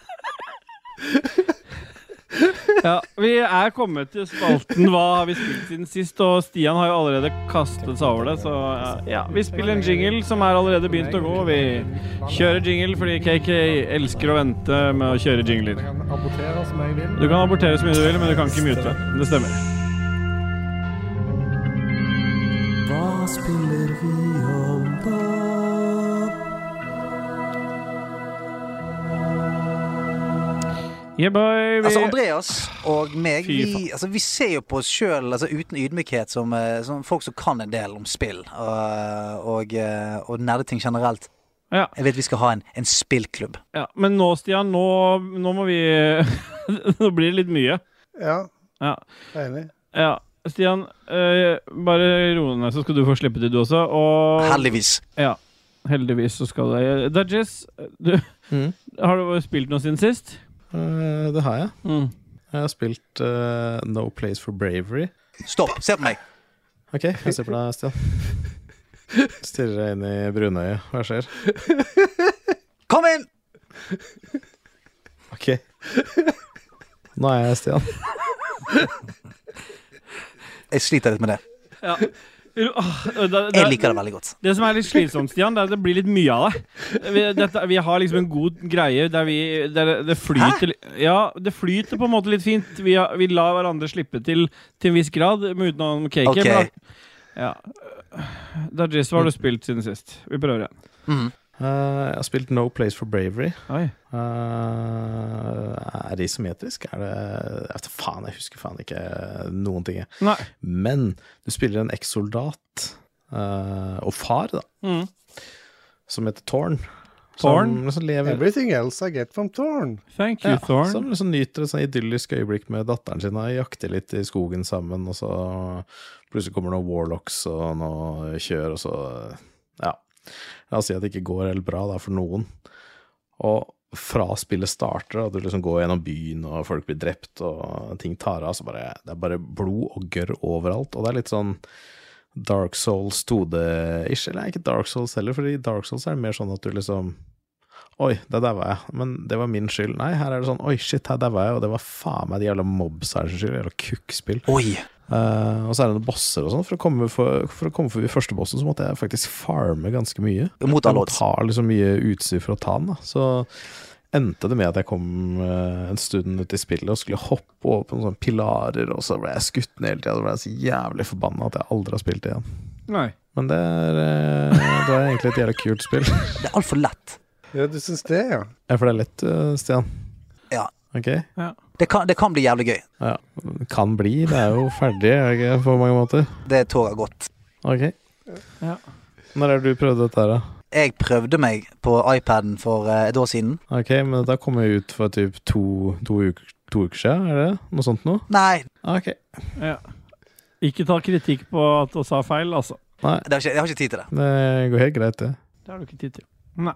S2: Ja, vi er kommet til spalten Hva har vi spilt siden sist, og Stian har jo allerede kastet seg over det, så ja, vi spiller en jingle som er allerede begynt å gå. Vi kjører jingle fordi KK elsker å vente med å kjøre jingler.
S3: Jeg kan abortere som jeg vil.
S2: Du kan abortere så mye du vil, men du kan ikke mute. Det stemmer.
S7: Hva spiller vi om da?
S2: Yeah, boy,
S6: Altså Andreas og meg, vi ser jo på oss selv uten ydmykhet som folk som kan en del om spill og nerdeting generelt.
S2: Ja.
S6: Jeg vet vi skal ha en spillklubb.
S2: Ja, men nå, Stian, nå må vi nå blir det litt mye.
S3: Ja,
S2: Ja,
S3: jeg er enig.
S2: ja. Stian, bare ro ned, så skal du få slippe til du også. Og
S6: Heldigvis.
S2: ja, heldigvis så skal det. Dudges, har du spilt noe siden sist?
S5: Det har jeg. Jeg har spilt No Place for Bravery.
S6: Stopp, se på meg.
S5: Ok, jeg ser på deg, Stian. Stirrer deg inn i brunøyet. Hva skjer?
S6: Kom inn!
S5: Ok. Nå er jeg Stian.
S6: Jeg sliter litt med det.
S2: Ja.
S6: Jeg liker det veldig godt.
S2: Det som er litt slitsomt, Stian, det er at det blir litt mye av det. Vi har liksom en god greie der det flyter. Ja, det flyter på en måte litt fint. Vi lar hverandre slippe til en viss grad, utenom cake.
S6: Ok.
S2: Ja. Dajis, hva har du spilt siden sist? Vi prøver igjen.
S5: Jeg har spilt No Place for Bravery.
S2: Oi.
S5: Er det isometrisk? Jeg husker faen ikke noen ting.
S2: Nei.
S5: Men du spiller en eks-soldat og far da, som heter Thorn.
S2: Thorn?
S5: Som liksom lever
S3: Everything else I get from Thorn.
S2: Thank you, Thorn.
S5: Som liksom nyter et sånn idyllisk øyeblikk med datteren sin og jakter litt i skogen sammen, og så plutselig kommer noen warlocks og noe kjør, og så ja. La oss si at det ikke går helt bra da, for noen. Og fra spillet starter, at du liksom går gjennom byen, og folk blir drept, og ting tar av, så det er bare blod og gørr overalt. Og det er litt sånn Dark Souls 2D-ish, eller ikke Dark Souls heller, fordi i Dark Souls er det mer sånn at du liksom oi, det der var jeg, men det var min skyld. Nei, her er det sånn, oi shit, her der var jeg, og det var faen meg de jævla mobs her sin skyld, jævla kukkspill.
S6: Oi!
S5: Og så er det noen bosser og sånn. For å komme forbi første bossen så måtte jeg faktisk farme ganske mye.
S6: Mot alle odds.
S5: Jeg måtte ha liksom mye utstyr for å ta den da. Så endte det med at jeg kom en stund ut i spillet og skulle hoppe over på noen sånne pilarer, og så ble jeg skutt ned hele tiden. Så ble jeg så jævlig forbannet at jeg aldri har spilt det igjen.
S2: Nei.
S5: Men det er egentlig et jævlig kult spill.
S6: Det er alt for lett.
S3: Ja, du synes det, ja.
S5: Ja, for det er lett, Stian.
S6: Ja.
S5: Ok?
S6: Ja. Det kan bli jævlig gøy.
S5: Ja, kan bli. Det er jo ferdig, ikke, på mange måter.
S6: Det toget godt.
S5: Ok.
S2: Ja.
S5: Når er det du prøvde dette her da?
S6: Jeg prøvde meg på iPaden for et år siden.
S5: Ok, men da kom jeg ut for typ to uker siden, er det? Noe sånt nå?
S6: Nei.
S5: Ok.
S2: Ja. Ikke ta kritikk på at du sa feil, altså.
S5: Nei,
S6: Jeg har ikke tid til det.
S5: det går helt greit det.
S2: Det har du ikke tid til. Nei.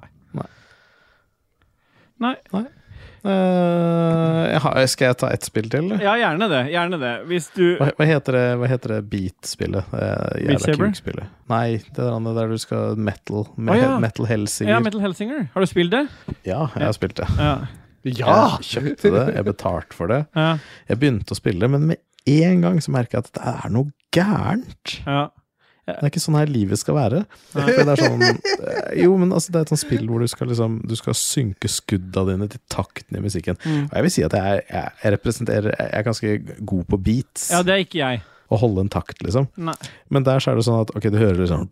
S5: Skal jeg ta ett spill til? Eller?
S2: Ja, gjerne det. Hvis du
S5: Hva heter det Beat-spillet?
S2: Beat Saber?
S5: Kuk-spillet. Nei, det der du skal Metal Hellsinger.
S2: Ja, Metal Hellsinger. Har du spilt det?
S5: Ja, jeg har spilt det.
S2: Ja.
S3: Ja!
S5: Jeg kjøpte det, jeg betalte for det.
S2: Ja.
S5: Jeg begynte å spille, men med en gang så merket jeg at det er noe gærent.
S2: Ja.
S5: Det er ikke sånn her livet skal være. For det er sånn jo, men altså, det er et sånt spill hvor du skal synke skudda dine til takten i musikken. Og jeg vil si at jeg er ganske god på beats.
S2: Ja, det er ikke jeg.
S5: Å holde en takt, liksom.
S2: Nei.
S5: Men der så er det sånn at ok, du hører liksom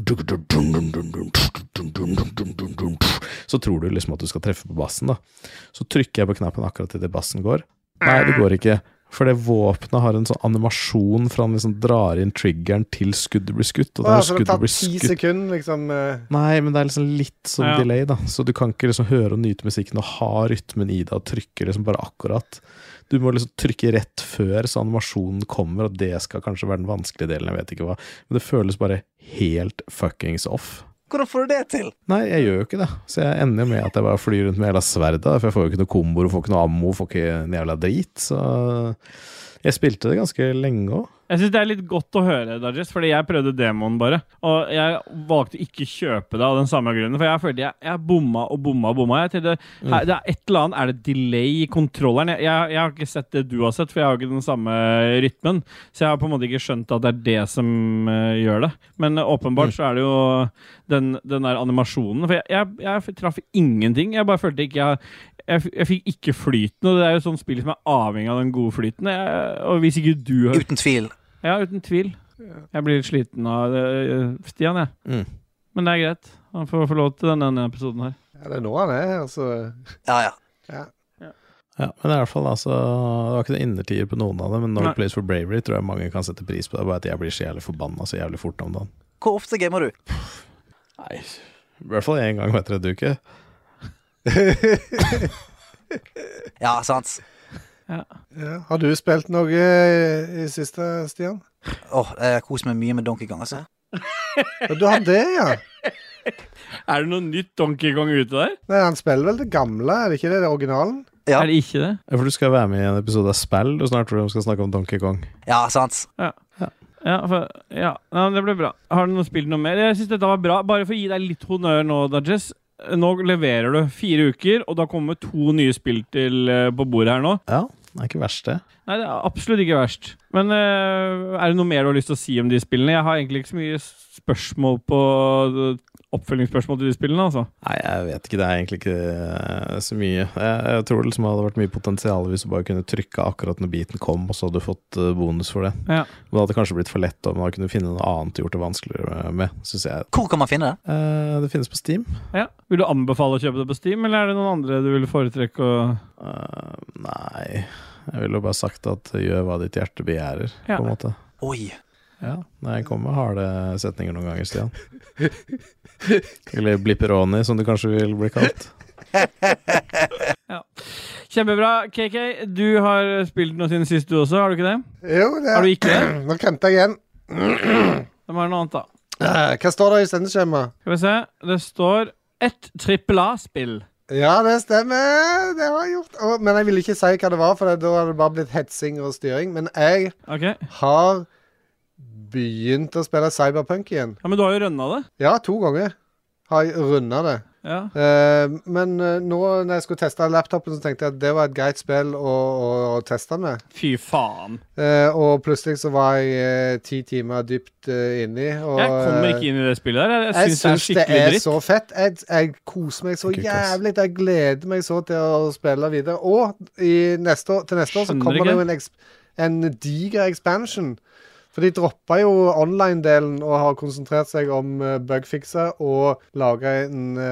S5: så tror du liksom at du skal treffe på bassen da. Så trykker jeg på knappen akkurat til det bassen går. Nei, det går ikke. For det våpenet har en sånn animasjon fra han liksom drar inn triggeren til skuddet blir skutt. Og
S3: Så det tar 10 sekunder, liksom.
S5: Nei, men det er liksom litt sånn delay da. Så du kan ikke liksom høre og nyte musikken og ha rytmen i det og trykke liksom bare akkurat. Du må liksom trykke rett før så animasjonen kommer, og det skal kanskje være den vanskelige delen, jeg vet ikke hva. Men det føles bare helt fuckings off.
S6: Hvordan får du det til?
S5: Nei, jeg gjør jo ikke det. Så jeg ender med at jeg bare flyr rundt med jævla sverda, for jeg får jo ikke noe komboer, får ikke noe ammo, får ikke en jævla drit. Så jeg spilte det ganske lenge også.
S2: Jeg synes det er litt godt å høre, Dajis, fordi jeg prøvde demoen bare. Og jeg valgte ikke kjøpe det av den samme grunnen, for jeg følte jeg bomma. Jeg tenkte, det er et eller annet, er det delay i kontrolleren? Jeg har ikke sett det du har sett, for jeg har ikke den samme rytmen. Så jeg har på en måte ikke skjønt at det er det som gjør det. Men åpenbart så er det jo den der animasjonen. For jeg traff ingenting. Jeg bare følte ikke jeg fikk ikke flyten, og det er jo sånn spill som er avhengig av den gode flyten. Og hvis ikke du har...
S6: Uten tvil.
S2: Ja, uten tvil. Jeg blir litt sliten av Stian, jeg. Men det er greit. Han får få lov til denne episoden her.
S3: Ja, det er nå han er, altså.
S6: Ja.
S5: Ja, men i hvert fall altså, det var ikke noen innertier på noen av det, men No Place for Bravery tror jeg mange kan sette pris på. Det er bare at jeg blir så jævlig forbannet så jævlig fort om dagen.
S6: Hvor ofte gamer du?
S5: Nei, i hvert fall en gang hver tredje uke.
S6: Ja, sant.
S3: Ja. Har du spilt noe i siste, Stian?
S6: Jeg koser meg mye med Donkey Kong, altså.
S3: Ja, du har det, ja.
S2: Er det noe nytt Donkey Kong ute der?
S3: Nei, han spiller vel det gamle, er det ikke det originalen?
S6: Ja.
S2: Er det ikke det?
S5: Ja, for du skal være med i en episode av Spill, og snart tror jeg de skal snakke om Donkey Kong.
S6: Ja, sant.
S2: Ja. Ja, det ble bra. Har du spilt noe mer? Jeg synes dette var bra. Bare for å gi deg litt honnør nå, Dodges. Nå leverer du 4 uker, og da kommer 2 nye spill på bordet her nå.
S5: Ja, det er ikke verst det.
S2: Nei, det er absolutt ikke verst. Men er det noe mer du har lyst til å si om de spillene? Jeg har egentlig ikke så mye spørsmål på oppfølgingsspørsmål til de spillene, altså.
S5: Nei, jeg vet ikke. Det er egentlig ikke så mye. Jeg tror det liksom hadde vært mye potensial hvis du bare kunne trykke akkurat når biten kom, og så hadde du fått bonus for det.
S2: Ja.
S5: Men det hadde kanskje blitt for lett om man kunne finne noe annet gjort det vanskeligere med, synes jeg.
S6: Hvor kan man finne det?
S5: Det finnes på Steam.
S2: Ja. Vil du anbefale å kjøpe det på Steam, eller er det noen andre du vil foretrekke å...
S5: Nei, jeg ville bare sagt at gjør hva ditt hjerte begjærer, på en måte.
S6: Oi.
S5: Ja, jeg kommer med harde setninger noen ganger, Stian. Eller blipperoni, som det kanskje vil bli kalt.
S2: Ja. Kjempebra. KK, du har spilt noe siden sist du også, har du ikke det?
S3: Jo, det
S2: Har du ikke det?
S3: Nå kremte jeg igjen.
S2: Det var noe annet da.
S3: Hva står det i sendeskjema?
S2: Skal vi se, det står et AAA-spill.
S3: Ja, det stemmer. Det har jeg gjort. Men jeg ville ikke si hva det var, for da hadde det bare blitt hetsing og styring. Men jeg har begynt å spille Cyberpunk igjen.
S2: Ja, men du har jo rønnet det.
S3: Ja, 2 ganger har jeg rundet det.
S2: Ja.
S3: Men nå når jeg skulle teste laptopen, så tenkte jeg at det var et greit spill å teste med.
S2: Fy faen.
S3: Og plutselig så var jeg 10 timer dypt inni. Og,
S2: jeg kommer ikke inn i det spillet der. Jeg synes det er skikkelig
S3: det er
S2: dritt.
S3: Så fett. Jeg koser meg så jævlig. Jeg gleder meg så til å spille videre. Og til neste år så kommer det jo en diger expansion. For de droppet jo online-delen og har konsentrert seg om bugfixer og laget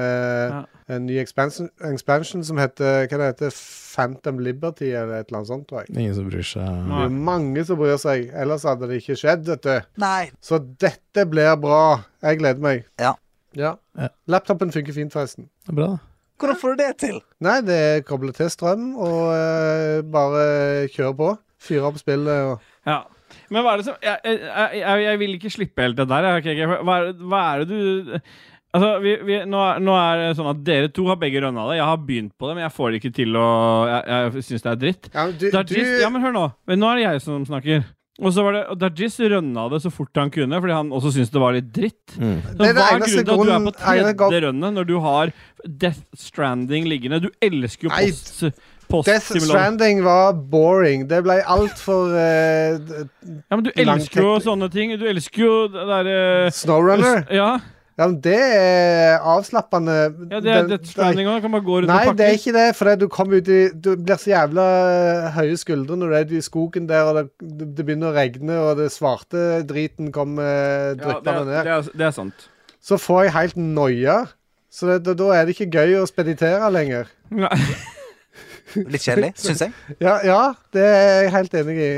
S3: en ny expansion som heter, hva det heter, Phantom Liberty eller et eller annet sånt, tror jeg.
S5: Ingen som bryr seg.
S3: Det er mange som bryr seg, ellers hadde det ikke skjedd, dette.
S6: Nei.
S3: Så dette blir bra. Jeg gleder meg.
S6: Ja.
S3: Laptopen funker fint, forresten.
S5: Det er bra, da.
S6: Hvordan får du det til?
S3: Nei, det er koblet til strøm, og bare kjøre på. Fyre opp spillet og...
S2: Ja. Men hva er det som... Jeg vil ikke slippe helt det der. Hva er det du... Altså, nå er det sånn at dere 2 har begge rønnet det. Jeg har begynt på det, men jeg får det ikke til å... Jeg synes det er dritt. Ja, men hør nå. Nå er det jeg som snakker. Og så var det Dajis rønnet det så fort han kunne, fordi han også synes det var litt dritt. Så hva er grunnen til at du er på 3. rønnet når du har Death Stranding liggende? Du elsker jo
S3: Death Stranding var boring. Det ble alt for
S2: ja, men du elsker jo sånne ting. Du elsker jo det der
S3: Snowrunner?
S2: Ja,
S3: men det er avslappende.
S2: Ja, det er Death Stranding også. Kan bare gå rundt og pakke.
S3: Nei, det er ikke det, for du kommer ut du blir så jævla høye skuldre når du er i skogen der, og det begynner å regne, og det svarte driten kommer dryppende ned.
S2: Det er sant.
S3: Så får jeg helt noia. Så da er det ikke gøy å speditere lenger.
S2: Nei.
S6: Litt kjedelig, synes jeg.
S3: Ja, det er jeg helt enig i.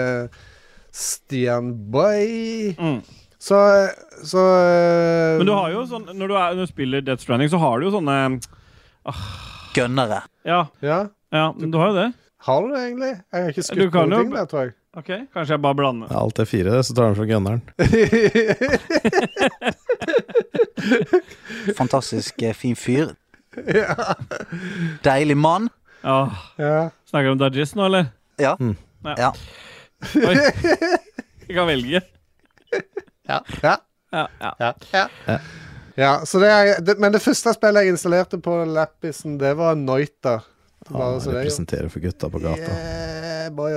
S3: Stian Boy. Så
S2: men du har jo sånn, når du spiller Death Stranding, så har du jo sånne
S6: Gønnere.
S2: Ja, men du har jo det.
S3: Har du det egentlig? Jeg har ikke skutt noen ting der, tror jeg.
S2: Ok, kanskje jeg bare blander.
S5: Ja, alt er 4, så tar den fra gønneren.
S6: Fantastisk fin fyr. Deilig mann.
S3: Ja.
S2: Snakker du om Dajis nå, eller?
S6: Ja.
S2: Ja. Oi. Jeg kan velge.
S3: Ja, så men det første spillet jeg installerte på lappisen, det var Noita.
S5: Representerer for gutta på gata.
S3: Boy,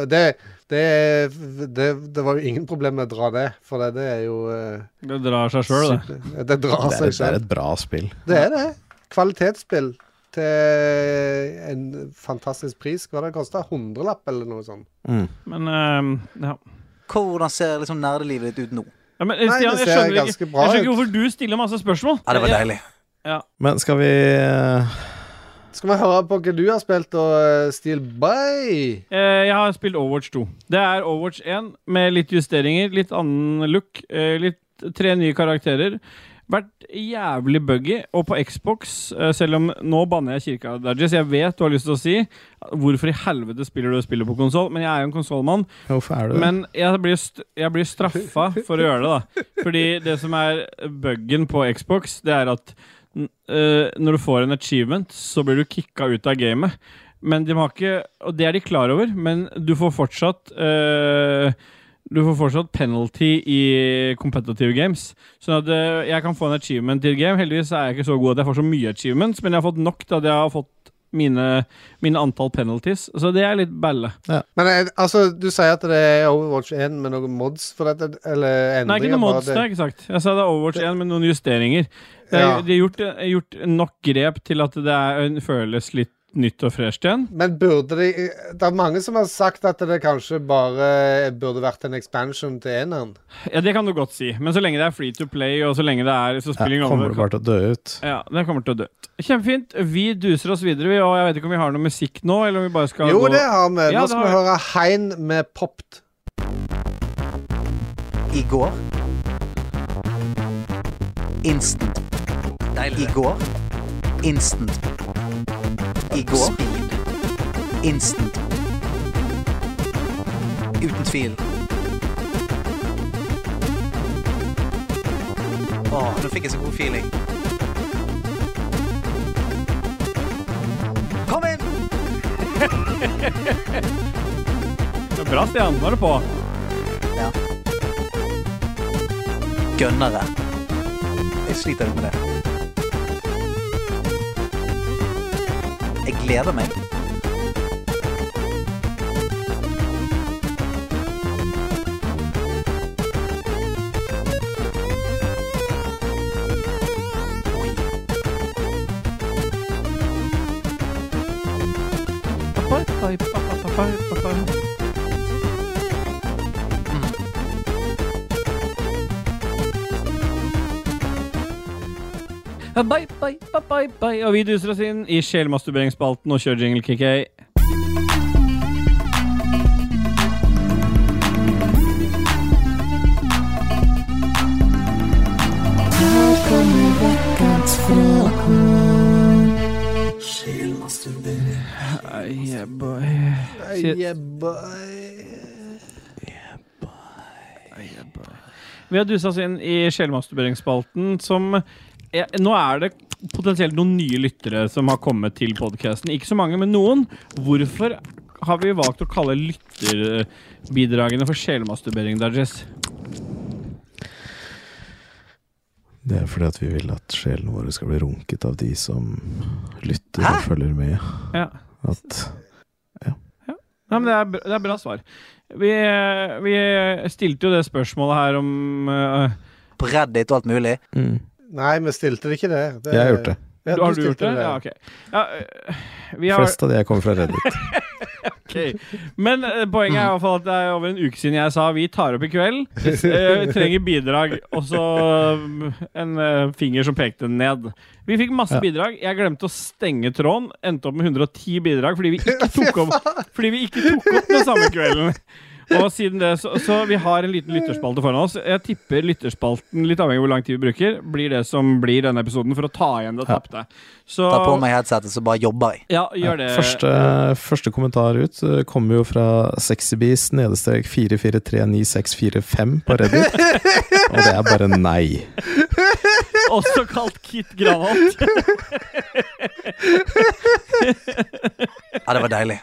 S3: det var jo ingen problem med å dra det, for det er jo
S2: det drar seg selv, det.
S3: Det drar seg selv.
S5: Det er et bra spill.
S3: Det er det. Kvalitetsspill til en fantastisk pris. Hva det kostet? 100-lapp eller noe sånt.
S2: Men, ja.
S6: Hvordan ser liksom nerdelivet ditt ut nå?
S2: Ja, men, Stian,
S3: det ser ganske bra ut.
S2: Jeg skjønner ikke hvorfor du stiller masse spørsmål.
S6: Ja, det var deilig.
S2: Ja.
S5: Men skal vi
S3: høre på hva du har spilt og Steel Bay? Jeg
S2: har spilt Overwatch 2. Det er Overwatch 1 med litt justeringer, litt annen look, 3 nye karakterer. Vært jævlig buggy, og på Xbox, selv om nå banner jeg kirka Dodges, jeg vet du har lyst til å si hvorfor i helvete spiller på konsol, men jeg er jo en konsolmann.
S5: Hvorfor er du det?
S2: Men jeg blir straffa for å gjøre det da. Fordi det som er buggen på Xbox, det er at når du får en achievement, så blir du kicka ut av gamet. Men de har ikke, og det er de klar over, men du får fortsatt Du får fortsatt penalty i competitive games. Sånn at jeg kan få en achievement til game. Heldigvis er jeg ikke så god at jeg får så mye achievements, men jeg har fått nok til at jeg har fått mine antall penalties. Så det er litt balle.
S5: Ja.
S3: Men altså, du sier at det er Overwatch 1 med noen mods for dette, eller endringer?
S2: Nei, ikke noen mods, det er ikke sagt. Jeg sa det er Overwatch 1 med noen justeringer.
S3: Ja.
S2: De har gjort nok grep til at det føles litt nytt og fresht igjen.
S3: Men burde det er mange som har sagt at det kanskje bare burde vært en expansion til eneren.
S2: Ja, det kan du godt si. Men så lenge det er free to play, og så lenge det er så spiller ingen
S5: kommer det bare til å dø ut.
S2: Ja, det kommer til å dø ut. Kjempefint. Vi duser oss videre, og jeg vet ikke om vi har noe musikk nå, eller om vi bare skal
S3: Jo,
S2: gå...
S3: det har vi.
S2: Ja,
S3: Nå skal vi høre Hein med Popped.
S6: I går. Instant. I går. Instant. I går. Instant. Uten tvil. Nå fikk jeg så god feeling. Kom inn!
S2: Det er bra, Stian. Nå er det på.
S6: Ja. Gønnere. Jeg sliter litt med det. Jeg gleder meg.
S2: Bye, bye, bye, bye, bye. Og vi duser oss inn i sjelmasturberingsspalten og kjører jingle, KK. Yeah, boy. Vi har duset oss inn i sjelmasturberingsspalten som... nå er det potensielt noen nye lyttere som har kommet til podcasten. Ikke så mange, men noen. Hvorfor har vi valgt å kalle lytterbidragene for sjelmasturbering, Dajess?
S5: Det er fordi at vi vil at sjelen vår skal bli runket av de som lytter og følger med.
S2: Ja. Nei, men det er bra svar. Vi stilte jo det spørsmålet her om...
S6: På Reddit og alt mulig.
S3: Nei, vi stilte det ikke det.
S5: Jeg har gjort det.
S3: Ja,
S2: har du gjort det? Ja, ok. Ja,
S5: Flest av de jeg kommer fra Reddit.
S2: Okay. Men poenget er i hvert fall at det er over en uke siden jeg sa vi tar opp i kveld. Trenger bidrag. Og så en finger som pekte ned. Vi fikk masse bidrag. Jeg glemte å stenge tråden. Endte opp med 110 bidrag fordi vi ikke tok opp den samme kvelden. Og siden det, så vi har en liten lytterspalte foran oss. Jeg tipper lytterspalten, litt avhengig av hvor lang tid vi bruker, blir det som blir denne episoden for å ta igjen det tapte. Så
S6: ta på meg headsetet, så bare jobber jeg.
S2: Ja, gjør det.
S5: Første kommentar ut kommer jo fra sexybees _4439645 på Reddit. Og det er bare nei.
S2: Også kalt Kit Granholt.
S6: Ja, det var deilig.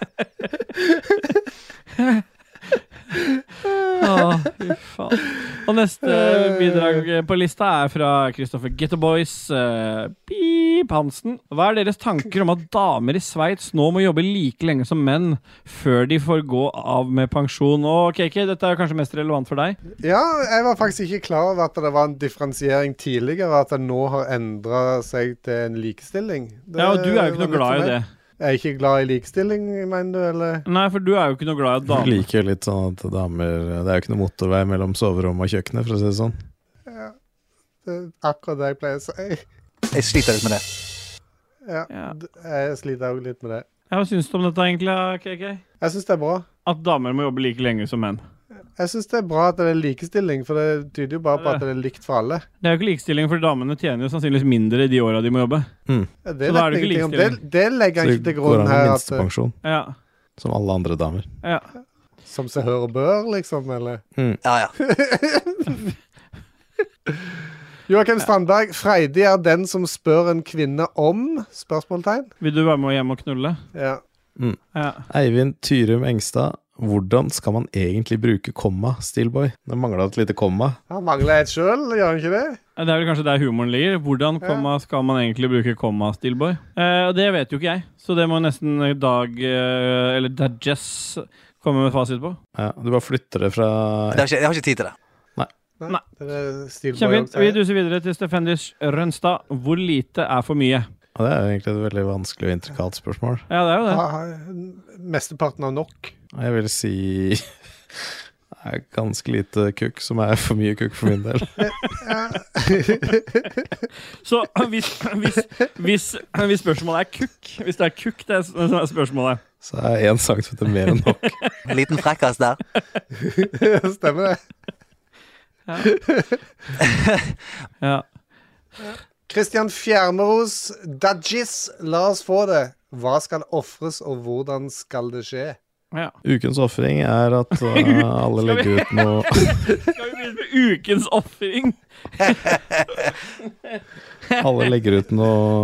S2: Fy faen. Og neste bidrag på lista er fra Kristoffer Gettoboys Pip Hansen. Hva er deres tanker om at damer i Sveits nå må jobbe like lenge som menn før de får gå av med pensjon? Og KK, dette er kanskje mest relevant for deg?
S3: Ja, jeg var faktisk ikke klar over at det var en differensiering tidligere, at det nå har endret seg til en likestilling.
S2: Ja, og du er jo ikke noe glad i det.
S3: Jeg er ikke glad i likestilling, mener du, eller?
S2: Nei, for du er jo ikke noe glad i damer.
S5: Jeg liker litt sånn at damer... Det er jo ikke noe motorvei mellom soverom og kjøkkenet, for å si det sånn.
S3: Ja, det er akkurat det jeg pleier å si.
S6: Jeg sliter litt med det.
S3: Ja, jeg sliter også litt med det.
S2: Ja, hva synes du om dette egentlig, KK?
S3: Jeg synes det er bra.
S2: At damer må jobbe like lenge som menn.
S3: Jeg synes det er bra at det er likestilling, for det tyder jo bare på at det er likt for alle.
S2: Det er jo ikke likestilling, for damene tjener jo sannsynligvis mindre de årene de må jobbe.
S3: Ja, det vet jeg ingenting om. Det legger jeg ikke til grunn her.
S5: Minstepensjon.
S2: Ja.
S5: Som alle andre damer.
S2: Ja.
S3: Som seg hør og bør, liksom, eller?
S6: Ja.
S3: Joakim Strandberg, Freidi er den som spør en kvinne om spørsmålstegn.
S2: Vil du være med hjem og knulle?
S3: Ja.
S2: Ja.
S5: Eivind Tyrum Engstad, hvordan skal man egentlig bruke komma, Steelboy? Det manglet et lite komma.
S3: Han mangler et selv, gjør han ikke det?
S2: Det er vel kanskje der humoren ligger. Hvordan komma skal man egentlig bruke komma, Steelboy? Og det vet jo ikke jeg, så det må nesten Dag, eller Dajess, komme med fasit på.
S5: Ja, du bare flytter det fra...
S6: Jeg har ikke tid til det.
S2: Nei.
S3: Det
S2: Kjempefint. Vi duser videre til Stefendis Rønstad. Hvor lite er for mye?
S5: Ja, det er jo egentlig et veldig vanskelig og intrikat spørsmål.
S2: Ja, det er jo det.
S3: Mesteparten av nok.
S5: Jeg vil si det er ganske lite kukk, som er for mye kukk for min del.
S2: Så hvis spørsmålet er kukk, hvis det er kukk det er spørsmålet,
S5: så er 1 centimeter mer enn nok.
S6: En liten frekkas der.
S3: Stemmer det.
S2: Ja.
S3: Christian Fjermeros, Dajis, la oss få det. Hva skal offres, og hvordan skal det skje?
S2: Ja.
S5: Ukens offring er at alle legger ut noe...
S2: Skal vi begynne med ukens offring?
S5: Alle legger ut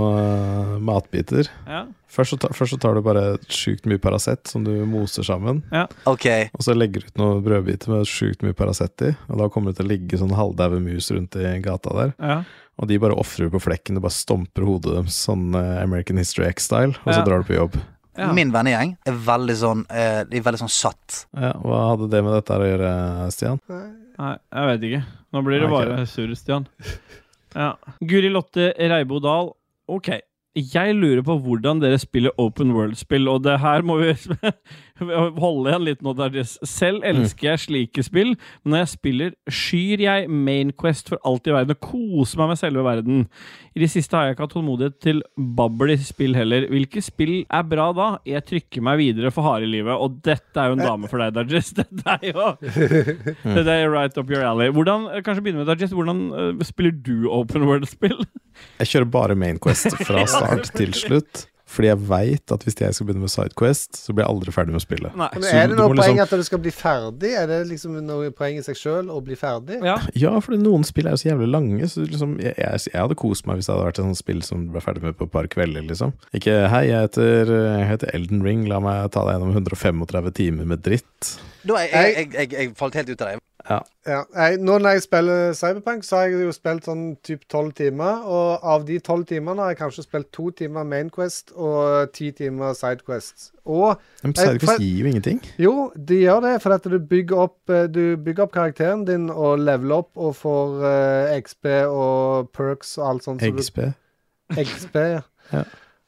S5: noe matbiter.
S2: Ja.
S5: Først så tar du bare sykt mye Paracet som du moser sammen.
S2: Ja.
S6: Ok.
S5: Og så legger du ut noen brødbiter med sykt mye Paracet i. Og da kommer det til å ligge sånn halvdauve mus rundt i gata der.
S2: Ja.
S5: Og de bare offrer på flekken. Du bare stomper hodet deres sånn American History X-style. Og så drar du på jobb.
S2: Ja.
S6: Min vennegjeng er veldig sånn de er veldig sånn satt.
S5: Ja, hva hadde det med dette å gjøre, Stian?
S2: Nei, jeg vet ikke. Nå blir det bare surr, Stian. Ja. Guri Lotte Reibo Dahl. Ok. Jeg lurer på hvordan dere spiller open world-spill, og det her må vi holde igjen litt nå. Selv elsker jeg slike spill, men når jeg spiller, skyr jeg Main Quest for alt i verden og koser meg med selve verden. I det siste har jeg ikke hatt tålmodighet til babbel-spill heller. Hvilke spill er bra da? Jeg trykker meg videre for harde livet, og dette er jo en dame for deg, Dajess. Dette er jo det er right up your alley. Kanskje begynne med Dajess, hvordan spiller du open world-spill?
S5: Jeg kjører bare Main Quest fra start til slutt. Fordi jeg vet at hvis jeg skal begynne med SideQuest, så blir jeg aldri ferdig med spillet.
S2: Nei.
S3: Men er det noe poeng at du skal bli ferdig? Er det liksom noe poeng i seg selv å bli ferdig?
S5: Ja, fordi noen spill er jo så jævlig lange, så liksom, jeg hadde kost meg hvis det hadde vært et sånt spill som du ble ferdig med på et par kvelder, liksom. Ikke, hei, jeg heter Elden Ring, la meg ta deg gjennom 135 timer med dritt.
S6: Da jeg falt helt ut av det.
S3: Nå når jeg spiller Cyberpunk, så har jeg jo spilt sånn typ 12 timer, og av de 12 timerne har jeg kanskje spilt 2 timer Main Quest og 10 timer SideQuest.
S5: Men SideQuest gir jo ingenting.
S3: Jo, de gjør det, for at du bygger opp karakteren din og leveler opp og får XP og perks og alt sånt. XP, ja.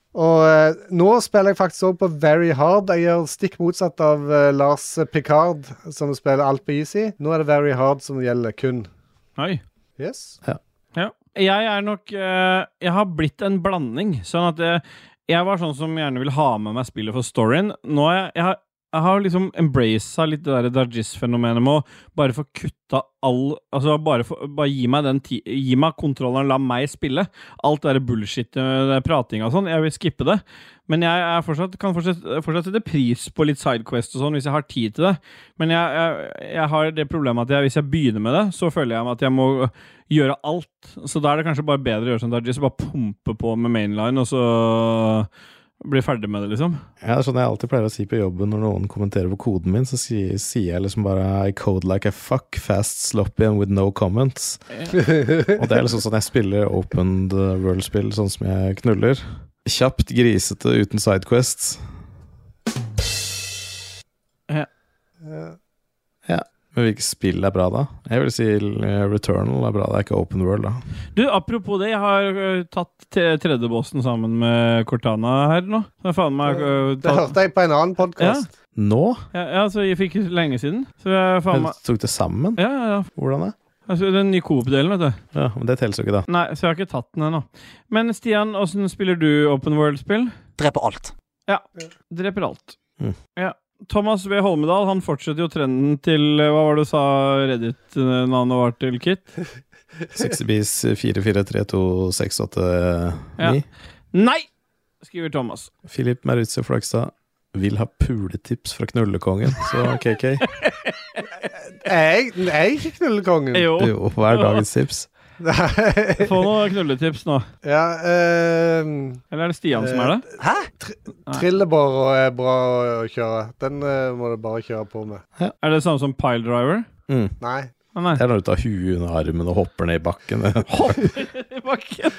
S3: Og nå spiller jeg faktisk også på Very Hard. Jeg gjør stikk motsatt av Lars Picard, som spiller alt på easy. Nå er det Very Hard som gjelder kun.
S2: Oi.
S3: Yes.
S2: Ja. Jeg er nok jeg har blitt en blanding, sånn at jeg var sånn som gjerne vil ha med meg spillet for storyen. Nå jeg har liksom embracet litt det der Dajis-fenomenet med å bare få kutta altså bare gi meg kontrolleren, la meg spille. Alt det der bullshit, det prating og sånn, jeg vil skippe det. Men jeg kan fortsatt sette pris på litt sidequest og sånn, hvis jeg har tid til det. Men jeg har det problemet at hvis jeg begynner med det, så føler jeg at jeg må gjøre alt. Så da er det kanskje bare bedre å gjøre sånn Dajis, bare pumpe på med mainline, og så bli ferdig med det, liksom. Ja,
S5: det er sånn jeg alltid pleier å si på jobben når noen kommenterer på koden min, så sier jeg liksom bare I code like a fuck, fast, sloppy and with no comments. Og det er liksom sånn jeg spiller open world-spill sånn som jeg knuller. Kjapt, grisete, uten sidequests. Ja. Men hvilke spill er bra da? Jeg vil si Returnal er bra, det er ikke open world da.
S2: Du, apropos det, jeg har tatt tredjebossen sammen med Cortana her nå.
S3: Det hørte jeg på en annen podcast.
S5: Ja. Nå?
S2: Ja, så jeg fikk lenge siden. Så jeg
S5: tok det sammen?
S2: Ja.
S5: Hvordan det?
S2: Altså, den nye Coop-delen, vet du.
S5: Ja, men det telles jo ikke da.
S2: Nei, så jeg har ikke tatt den ennå. Men Stian, hvordan spiller du open world-spill?
S6: Dreper alt.
S2: Ja, dreper alt. Ja. Thomas V. Holmedal, han fortsetter jo trenden til, hva var det du sa Reddit-navnet var til, Kit?
S5: 60bis 443268 9.
S2: Nei! Skriver Thomas.
S5: Philip Mauritzio Flakstad vil ha puletips fra knullekongen, så KK.
S3: Jeg er ikke knullekongen.
S5: Jo, hva er dagens tips?
S2: Få noen knulletips nå.
S3: Ja,
S2: Eller er det Stian som er det?
S6: Hæ?
S3: Trillebår er bra å kjøre. Den må du bare kjøre på med.
S2: Er det samme som piledriver?
S3: Nei.
S2: Nei.
S5: Det er når du tar huet under armen og hopper ned i bakken.
S2: I bakken.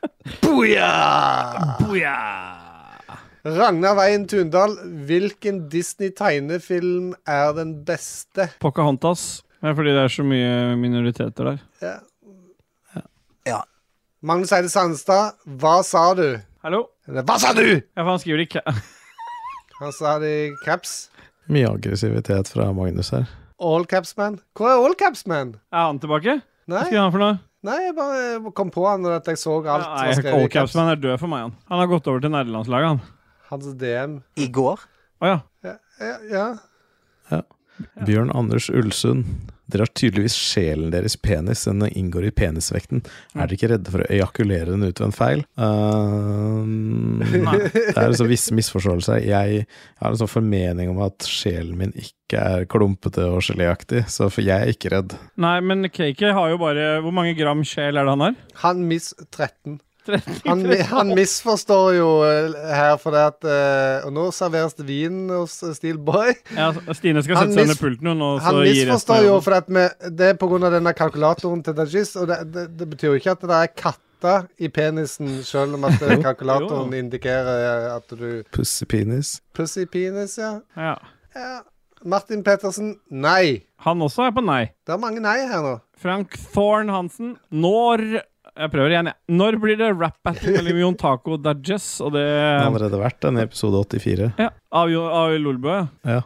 S3: Boja! Ragnar Veien Tundal, hvilken Disney-tegnefilm er den beste?
S2: Pocahontas. Fordi det er så mye minoriteter der.
S6: Ja.
S3: Magnus Eide Sandstad, hva sa du?
S2: Hallo?
S3: Hva sa du?
S2: Ja, for han skriver det ikke.
S3: Han sa det i caps.
S5: Mye aggressivitet fra Magnus her.
S3: All caps man. Hvor er all caps man?
S2: Er han tilbake?
S3: Nei.
S2: Hva skriver han for noe?
S3: Nei, jeg bare kom på han når jeg så alt.
S2: Nei, All Capsman er død for meg. Han har gått over til nederlandslaget, han.
S3: Hans DM.
S6: I går?
S2: Åja.
S3: Ja.
S5: Bjørn Anders Ulsund. Dere har tydeligvis sjelen deres penis. Den inngår i penisvekten. Er dere ikke redde for å ejakulere den ut ved en feil? Det er en så viss misforståelse. Jeg har en sånn formening om at sjelen min ikke er klumpete og geléaktig, så for jeg er ikke redd.
S2: Nei, men KK har jo bare... Hvor mange gram sjel er det han har?
S3: Han 13. Han misforstår jo her for det at og nå serveres det vin hos Steelboy.
S2: Ja, Stine skal sette seg under pulten og så
S3: han
S2: gir
S3: misforstår jo for at det er på grunn av denne kalkulatoren til Dajis, og det betyr jo ikke at det er katter i penisen, selv om at kalkulatoren indikerer at du...
S5: Pussy penis,
S3: ja. Martin Pettersen, nei.
S2: Han også er på nei.
S3: Det er mange nei her nå.
S2: Frank Thorn Hansen, jeg prøver igjen, Når blir det rap battle mellom Jon Taco og Dajess? Og det...
S5: Det har allerede vært den i episode 84.
S2: Ja, av Lolbø,
S5: ja.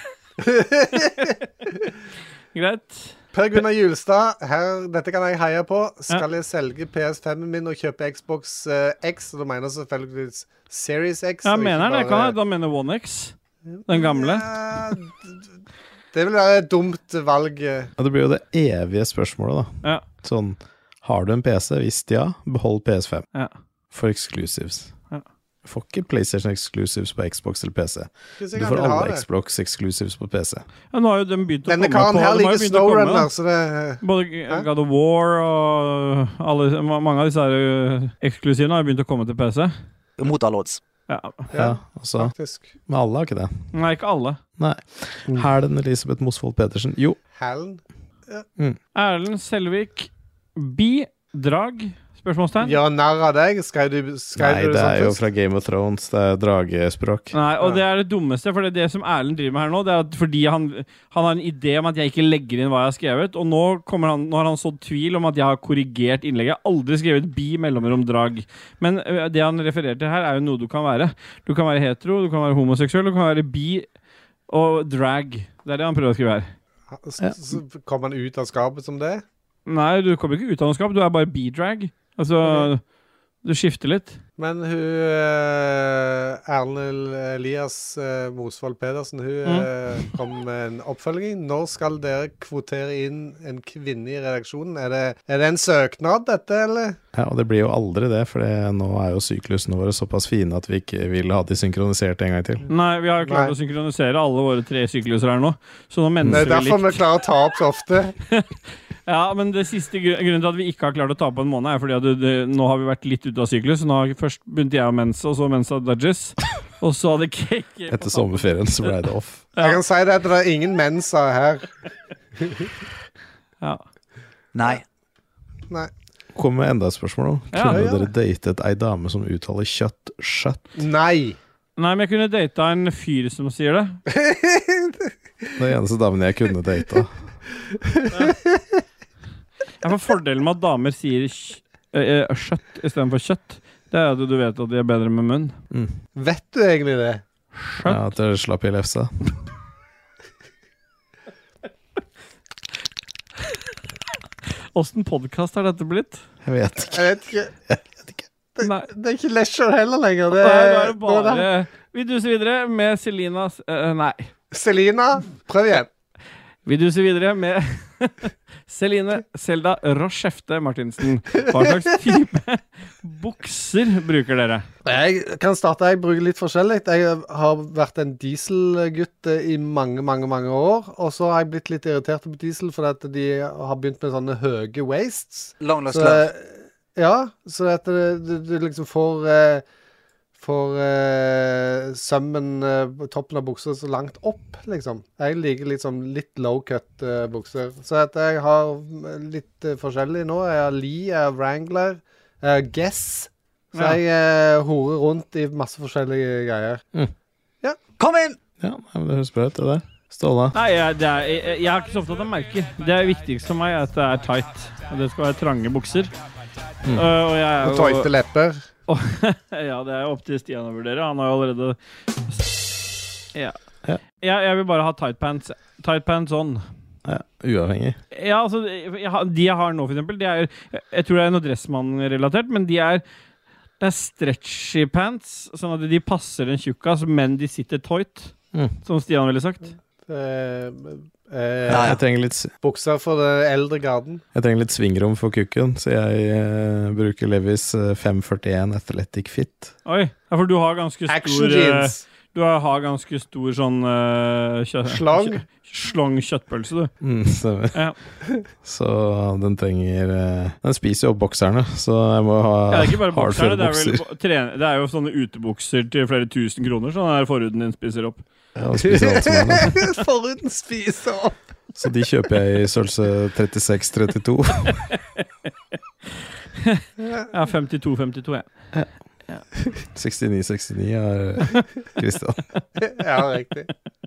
S2: Greit.
S3: Per Gunnar Julstad, dette kan jeg heie på. Skal jeg selge PS5-en min og kjøpe Xbox X? Og da mener jeg selvfølgelig Series X.
S2: Ja, mener det, kan jeg. Da mener One X. Den gamle.
S3: Det vil være et dumt valg.
S5: Ja, det blir jo det evige spørsmålet da.
S2: Ja.
S5: Sånn, har du en PC? Hvis ja, behold PS5.
S2: Ja.
S5: For exclusives.
S2: Ja.
S5: Du får ikke PlayStation exclusives på Xbox eller PC. Du får alle Xbox exclusives på PC.
S2: Ja, nå har jo de begynt å
S3: Denne
S2: komme på...
S3: Denne karen her liker SnowRunner, så det...
S2: Både God of War og mange av disse her eksklusivene har jo begynt å komme til PC.
S6: Mot alle odds.
S5: Ja, altså,
S3: faktisk.
S5: Men alle har ikke det.
S2: Nei, ikke alle.
S5: Nei. Hælen Elisabeth Mosvold Petersen. Jo.
S3: Hælen?
S2: Ja. Erlend Selvik. Bidrag? Spørsmålstegn?
S3: Ja, nær av deg. Nei,
S5: det er jo fra Game of Thrones. Det er dragespråk.
S2: Nei, og det er det dummeste, for det som Erlend driver med her nå, det er at fordi han har en idé om at jeg ikke legger inn hva jeg har skrevet, og nå har han sådd tvil om at jeg har korrigert innlegget. Jeg har aldri skrevet bi mellomrom drag. Men det han refererer til her er jo noe du kan være. Du kan være hetero, du kan være homoseksuell, du kan være bi og drag. Det er det han prøver å skrive her.
S3: Så kommer han ut av skapet som det?
S2: Nei, du kommer ikke ut av noe skap, du er bare bi-drag. Altså, du skifter litt.
S3: Men Erlend Elias Mosvold Pedersen, hun kom med en oppfølging. Når skal dere kvotere inn en kvinne i redaksjonen? Er det en søknad, dette, eller?
S5: Ja, og det blir jo aldri det, for nå er jo syklusene våre såpass fine at vi ikke vil ha de synkronisert en gang til.
S2: Nei, vi har klart å synkronisere alle våre 3 sykluser her nå. Så nå
S3: det er derfor vi klarer å ta opp så ofte.
S2: Ja, men det siste grunnen til at vi ikke har klart å ta på en måned er fordi at nå har vi vært litt ute av syklus. Nå har først begynt jeg å mense, og så mensa Dudges. Og så hadde Cake.
S5: Etter sommerferien så ble det off.
S3: Ja. Jeg kan si det at det er ingen mensa her.
S2: Ja.
S6: Nei.
S5: Kom med enda et spørsmål nå. Kunne dere datet ei dame som uttaler kjøtt skjøtt?
S3: Nei,
S2: men jeg kunne data en fyr som sier det.
S5: Det er eneste damen jeg kunne data.
S2: Jeg får fordelen med at damer sier kjøtt i stedet for kjøtt. Det er at du vet at de er bedre med munn.
S3: Vet du egentlig det?
S5: Skjøtt? Ja, at dere slapp i lefsa.
S2: Hvordan podcast har dette blitt?
S5: Jeg vet ikke.
S3: Det er ikke leisure heller lenger.
S2: Det er bare... Vi duser videre med Selina... Nei.
S3: Selina, prøv igjen.
S2: Vi duser videre med Celine Selda Rochefte Martinsen. Hva slags type bukser bruker dere?
S3: Jeg kan starte, jeg bruker litt forskjellig. Jeg har vært en dieselgutt i mange, mange, mange år, og så har jeg blitt litt irritert på diesel, fordi at de har begynt med sånne høye waists.
S6: Long lost love.
S3: Ja, så at du liksom får sømmen på toppen av bukser så langt opp, liksom. Jeg liker liksom litt low-cut bukser. Så at jeg har litt forskjellig nå. Jeg har Lee, jeg har Wrangler, jeg har Guess. Så jeg horer rundt i masse forskjellige greier. Ja.
S6: Kom inn!
S5: Ja, men det høres bra ut, det der. Ståle?
S2: Nei, jeg har ikke så ofte at jeg merker. Det viktigste for meg er at det er tight. Og det skal være trange bukser. Og jeg er
S3: Og tøyte lepper.
S2: Ja, det er jo opp til Stian å vurdere. Han har jo allerede Jeg vil bare ha tight pants. Tight pants on.
S5: Ja, uavhengig.
S2: Ja, altså de jeg har nå for eksempel, jeg tror det er noe Dressmann-relatert, men det er stretchy pants, sånn at de passer en tjukkas, men de sitter tight, som Stian ville sagt.
S5: Jeg trenger litt
S3: bukser for det eldre garden.
S5: Jeg trenger litt svingrom for kukken, så jeg bruker Levis 541 Athletic Fit.
S2: Oi, ja, for du har ganske
S3: Action jeans.
S2: Du har ganske stor sånn slong kjøttpølse, du.
S5: Stemmer.
S2: Ja.
S5: Så den trenger den spiser jo opp bokserne, så jeg må ha
S2: det er ikke bare bokserne,
S5: bukser.
S2: Det er jo sånne utebukser til flere tusen kroner, sånn der forhuden din spiser opp.
S5: Ja, spiser alt som er det.
S3: Forhuden spiser opp.
S5: Så de kjøper jeg i størrelse 36-32.
S2: Ja, 52-52, ja.
S5: 69-69 er Kristian.
S3: Ja, riktig.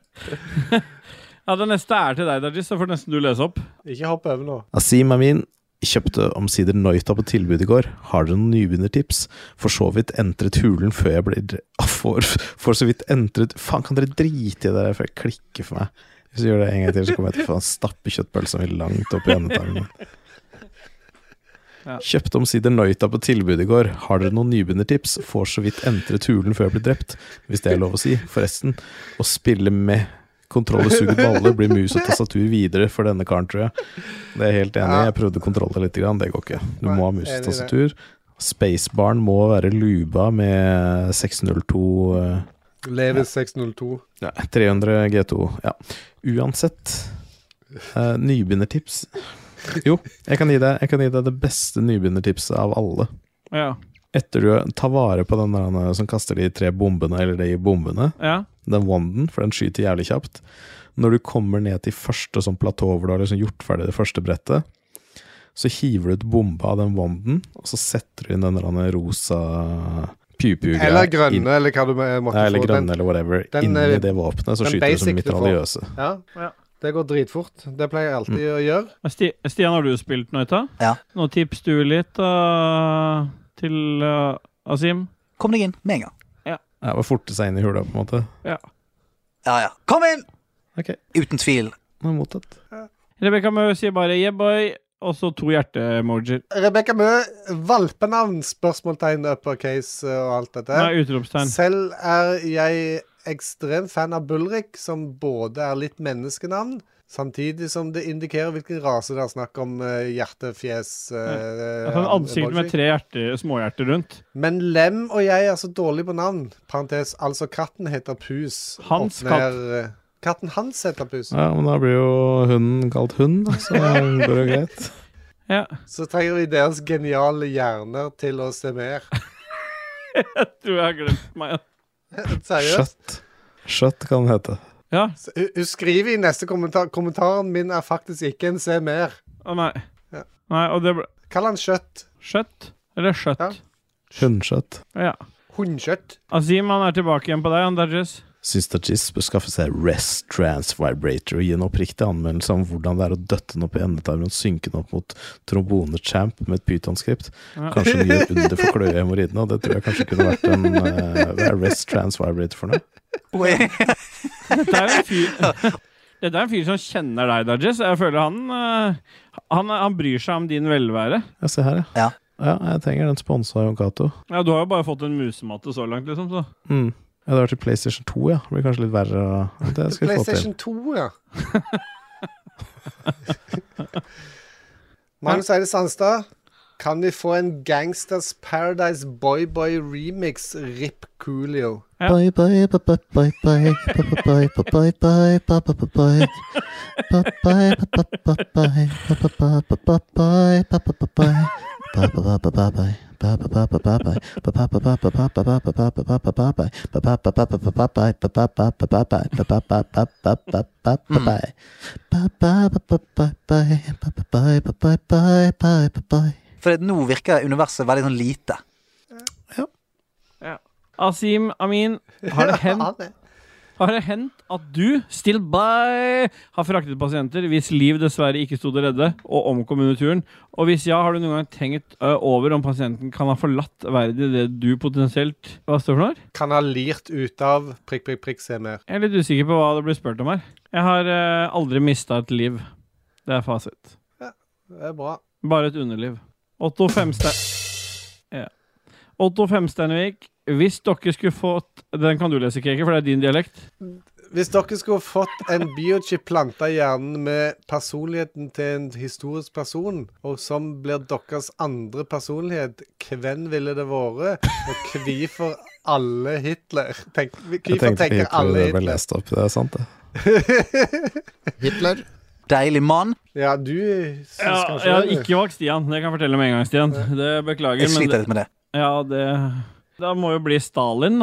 S2: Ja, det neste er til deg, Dajis, så får nesten du lese opp.
S3: Ikke hopp over nå.
S5: Asim Amin kjøpte omsider Noita på tilbud i går. Har dere noen nybegynnertips? For så vidt entret hulen før jeg blir for så vidt entret. Faen, kan dere drite i det der før jeg klikker for meg? Hvis jeg gjør det en gang til, så kommer jeg til å stappe kjøttpølsen min langt opp i endetarmen.
S2: Ja.
S5: Kjøpte omsider Noita på tilbud i går. Har dere noen nybegynnertips? Får så vidt entret hulen før jeg blir drept, hvis det er lov å si. Forresten, å spille med kontroll og suget baller blir mus og tastatur videre for denne karen, tror jeg. Det er jeg helt enig i. Jeg prøvde kontroller litt, det går ikke. Du må ha mus og tastatur. Spacebarn må være luba med 602
S3: Levis 602.
S5: Ja, 300 G2. Ja. Uansett, nybegynnertips. Jo, jeg kan gi deg det beste nybegynnertipset av alle.
S2: Ja.
S5: Etter du tar vare på den der som kaster de 3 bombene, eller de bombene, den wanden, for den skyter jævlig kjapt. Når du kommer ned til første sånn platå hvor du har liksom gjort ferdig det første brettet, så hiver du ut bomba av den wanden, og så setter du inn den der rosa pew-pew-greia.
S3: Eller grønne, eller hva du måtte få.
S5: Eller grønne, eller whatever. Inni det våpenet, så skyter du som mitraljøse.
S3: Ja. Det går dritfort. Det pleier jeg alltid å gjøre.
S2: Stian, har du spilt Noita?
S6: Ja.
S2: Nå tips du litt til Asim?
S6: Kom deg inn med en gang.
S5: Ja, var forte seg inn i hula, på en måte.
S6: Ja. Kom inn!
S5: Ok.
S6: Uten tvil.
S5: Nå er mottatt.
S2: Rebecca Mø sier bare yeah boy, og så 2 hjerte-emojier.
S3: Rebecca Mø, valpenavn, spørsmålstegn, uppercase og alt dette.
S2: Nei, utropstegn.
S3: Selv er jeg ekstrem fan av Bullrik, som både er litt menneskenavn, samtidig som det indikerer hvilken rase det er snakk om, hjertefjes.
S2: En ansikt med 3 småhjerter rundt.
S3: Men Lem og jeg er så dårlig på navn. Parentes, altså katten heter Pus.
S2: Hans katt.
S3: Katten hans heter Pus.
S5: Ja, men da blir jo hunden kalt hund, så går det jo greit.
S2: Ja.
S3: Så trenger vi deres geniale hjerner til å se mer.
S2: Jeg tror jeg har glemt meg.
S3: Seriøst?
S5: Skjøtt kan det hete.
S2: Ja.
S3: Hun skriver i neste kommentar. Kommentaren min er faktisk ikke en se mer.
S2: Nei. Ja. Nei, og det
S3: Kall han kjøtt.
S2: Skjøtt? Eller skjøtt?
S3: Ja.
S5: Hundskjøtt.
S2: Ja.
S3: Hundkjøtt.
S2: Asim, han er tilbake igjen på deg, Dajis.
S5: Syns Dajis bør skaffe seg Rest Trans Vibrator og gi en oppriktig anmeldelse om hvordan det er å døtte den opp i endetarmen og synke den opp mot trombone-champ med et Python-skript. Ja. Kanskje den gjør under for kløe i hemorridene, og det tror jeg kanskje kunne vært en hva er Rest Trans Vibrator for noe?
S2: Dette er en fyr som kjenner deg, Dajis. Jeg føler han bryr seg om din velvære.
S5: Ja, se her,
S6: ja.
S5: Ja, jeg trenger den sponset av Jon Cato.
S2: Ja, du har jo bare fått en musematte så langt, liksom, så.
S5: Ja, det har vært i PlayStation 2, ja. Det blir kanskje litt verre. Det skal vi få til.
S3: PlayStation 2, ja. Magnus Eide Sandstad, kan vi få en Gangsters Paradise Boy Boy remix Rip Coolio?
S5: Bye bye bye bye bye bye bye bye bye bye bye bye
S6: For nå virker universet veldig sånn lite.
S2: Asim, Amin, har det hendt at du, still by, har fraktet pasienter hvis liv dessverre ikke stod å redde, og omkom under turen? Og hvis ja, har du noen gang tenkt over om pasienten kan ha forlatt verden i det du potensielt, hva står det for noe?
S3: Kan ha lirt ut av se mer.
S2: Jeg er litt usikker på hva det blir spurt om her. Jeg har aldri mistet et liv. Det er fasit.
S3: Ja, det er bra.
S2: Bare et underliv. Otto Femsteinvik, hvis dere skulle fått... Den kan du lese, Keke, for det er din dialekt.
S3: Hvis dere skulle fått en biochip plantet i hjernen med personligheten til en historisk person, og som blir deres andre personlighet, hvem ville det vært? Og hvorfor alle Hitler? Hvorfor tenker alle
S5: Hitler? Det ble lest opp, det er sant det.
S3: Hitler?
S6: Deilig mann.
S3: Ja, du...
S2: Jeg har ikke valgt Stian, det kan jeg fortelle med en gang, Stian. Det beklager.
S6: Jeg sliter litt med det.
S2: Ja, det... Da må jo bli Stalin, da.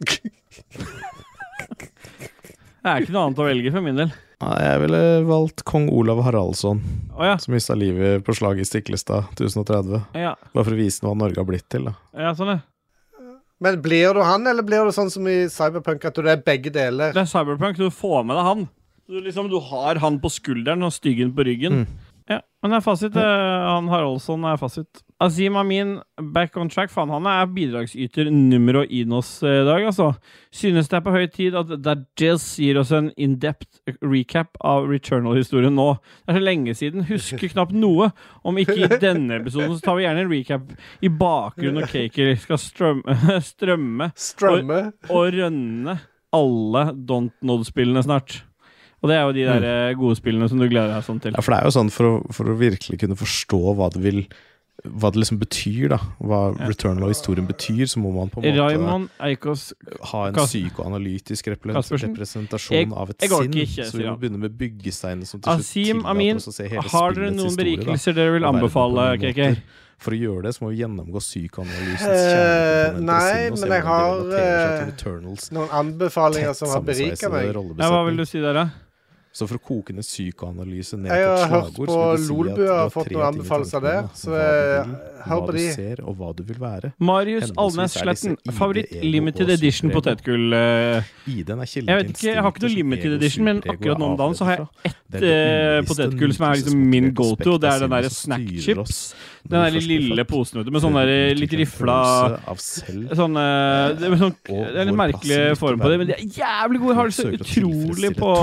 S2: Det er ikke noe annet å velge for min del.
S5: Ja, jeg ville valgt Kong Olav Haraldsson, som mistet livet på slaget i Stiklestad 1030.
S2: Ja.
S5: Bare for å vise hva Norge har blitt til, da.
S2: Ja, sånn det.
S3: Men blir du han, eller blir du sånn som i Cyberpunk, at du er begge deler?
S2: Det er Cyberpunk, du får med deg han. Du har han på skulderen og styggen på ryggen. Ja, men det er fasit. Han Haraldsson er fasit. Azim Amin, back on track. Faen, han er bidragsyter numero inos i dag, altså. Synes det er på høy tid at Dajez gir oss en in-depth recap av Returnal-historien nå. Det er så lenge siden. Husker knapt noe. Om ikke i denne episoden, så tar vi gjerne en recap i bakgrunnen når Caker skal strømme og rønne alle Don't Nod-spillene snart. Og det er jo de der gode spillene som du gleder deg sånn til.
S5: Ja, for det er jo sånn, for å virkelig kunne forstå hva det liksom betyr, da. Hva Returnal og historien betyr, så må man på en måte ha en psykoanalytisk representasjon av et sinn. Så vi må begynne med byggesteiner som til slutt tillater oss å se hele spillets historie.
S2: Har dere noen berikelser dere vil anbefale, KK?
S5: For å gjøre det, så må vi gjennomgå psykoanalysens kjernekomponenter.
S3: Nei, men jeg har noen anbefalinger som har beriket meg.
S2: Ja, hva vil du si der, da?
S5: Så for å koke ned psykoanalyse ned
S3: til
S5: et slagord,
S3: jeg har hørt på Lolbu har fått noen anbefalelser av det, så hør på de.
S5: Hva du ser, og hva du vil være.
S2: Marius Alnes Sletten, favoritt limited edition potetgull. Jeg vet ikke, jeg har ikke noe limited edition, men akkurat nå om dagen så har jeg ett potetgull som er liksom min go-to, og det er den der snack chips. Den der lille posen med sånn der litt rifla sånn, det er litt merkelig form på det, men de er jævlig gode. Jeg har det så utrolig på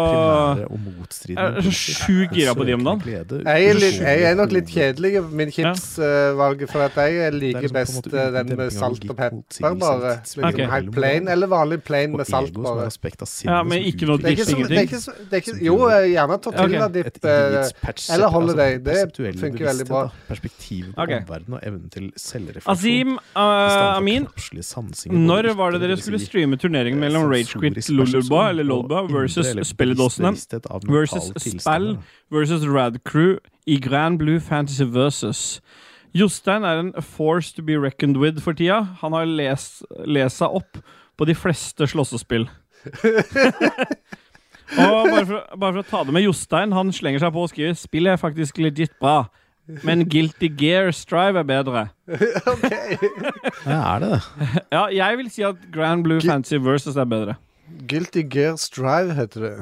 S2: jeg er så sjukt gira på de om dagen.
S3: Jeg er nok litt kjedelig min chipsvalget, for at jeg liker best den med salt og pepper bare. Liksom helt plain, eller vanlig plain med salt bare.
S2: Ja, men ikke noe dipp, ingenting.
S3: Jo, gjerne tortilla dipp, eller holiday. Det funker veldig bra.
S5: Perspektiv på omverden og evnen til selvrefleksjon.
S2: Azim Amin, når var det dere skulle streame turneringen mellom Rage Quit Lolba eller Lolba versus Spilledåsene versus Spell versus Rad Crew i Grand Blue Fantasy versus? Jostein er en force to be reckoned with for tida. Han har lest seg opp på de fleste slåssespill. Og bare for å ta det med Jostein, han slenger seg på og skriver spillet er faktisk legit bra, men Guilty Gear Strive er bedre.
S5: Ja, er det?
S2: Ja, jeg vil si at Grand Blue Fantasy versus er bedre.
S3: Guilty Gear Strive heter det.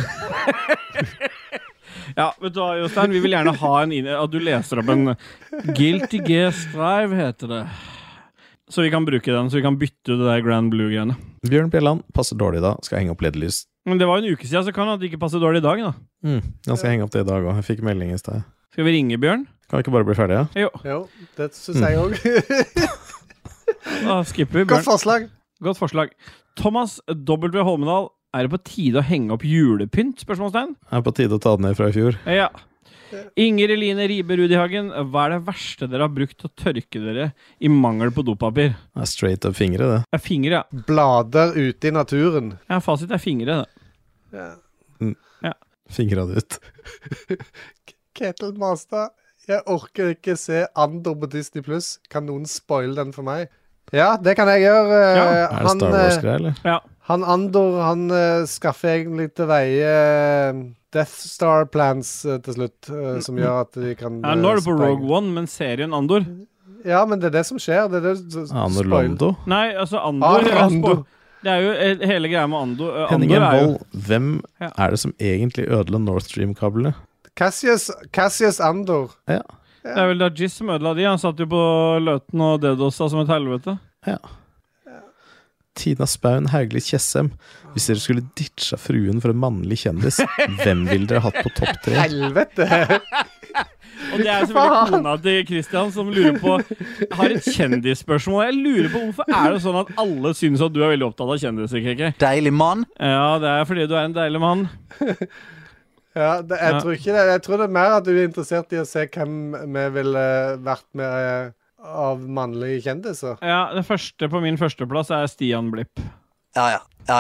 S2: Ja, vet du hva, Jostein, vi vil gjerne ha at du leser opp en Guilty Gear Strive heter det. Så vi kan bruke den, så vi kan bytte det der Grand Blue-greiene.
S5: Bjørn Bjelland, passer dårlig da, skal henge opp LED-lys.
S2: Men det var en uke siden, så kan det ikke passe dårlig i dag da.
S5: Jeg skal henge opp det i dag også, jeg fikk melding i sted.
S2: Skal vi ringe Bjørn?
S5: Kan vi ikke bare bli ferdige?
S3: Jo, det synes jeg også.
S2: Da skipper vi Bjørn.
S3: Godt forslag.
S2: Thomas W. Holmedal, Er det på tide å henge opp julepynt? Spørsmålstegn.
S5: Det er på tide å ta den ned fra i fjor.
S2: Ja. Inger Eline Ribe Rudihagen, hva er det verste dere har brukt til å tørke dere i mangel på dopapir?
S5: Det er straight up fingre, det.
S2: Det er fingre, ja.
S3: Blader ute i naturen.
S2: Ja, fasit er fingre, det.
S3: Ja.
S5: Fingra det ut.
S3: Ketil Mastad, jeg orker ikke se Andor på Disney+. Kan noen spoile den for meg? Ja, det kan jeg gjøre.
S5: Er det Star Wars-greier, eller?
S2: Ja.
S3: Han Andor, han skaffer egentlig til veie Death Star plans til slutt, som gjør at de kan
S2: Ja, nå er det på Rogue One, men serien Andor.
S3: Ja, men det er det som skjer. Det er det
S5: Andor Londo?
S2: Nei, altså Andor.
S3: Andor.
S2: Det er jo hele greia med Andor.
S5: Henning
S2: Andor er jo
S5: Vold, hvem er det som egentlig ødela Nord Stream-kablene?
S3: Cassius Andor.
S5: Ja.
S2: Det er vel Dajis som ødela de. Han satt jo på Løten og Dedosa som et helvete.
S5: Ja. Tina Spaun Hauglie Tjessem. Hvis dere skulle ditcha fruen for en mannlig kjendis, hvem ville dere hatt på topp 3?
S3: Helvete!
S2: Og det er selvfølgelig kona til Christian som lurer på har et kjendisspørsmål. Jeg lurer på hvorfor er det sånn at alle synes at du er veldig opptatt av kjendiser, KK?
S6: Deilig mann.
S2: Ja, det er fordi du er en deilig mann.
S3: Ja, jeg tror ikke det. Jeg tror det er mer at du er interessert i å se hvem vi ville vært med av mannlige kjendiser.
S2: Ja, det første på min førsteplass er Stian Blipp.
S6: Ja.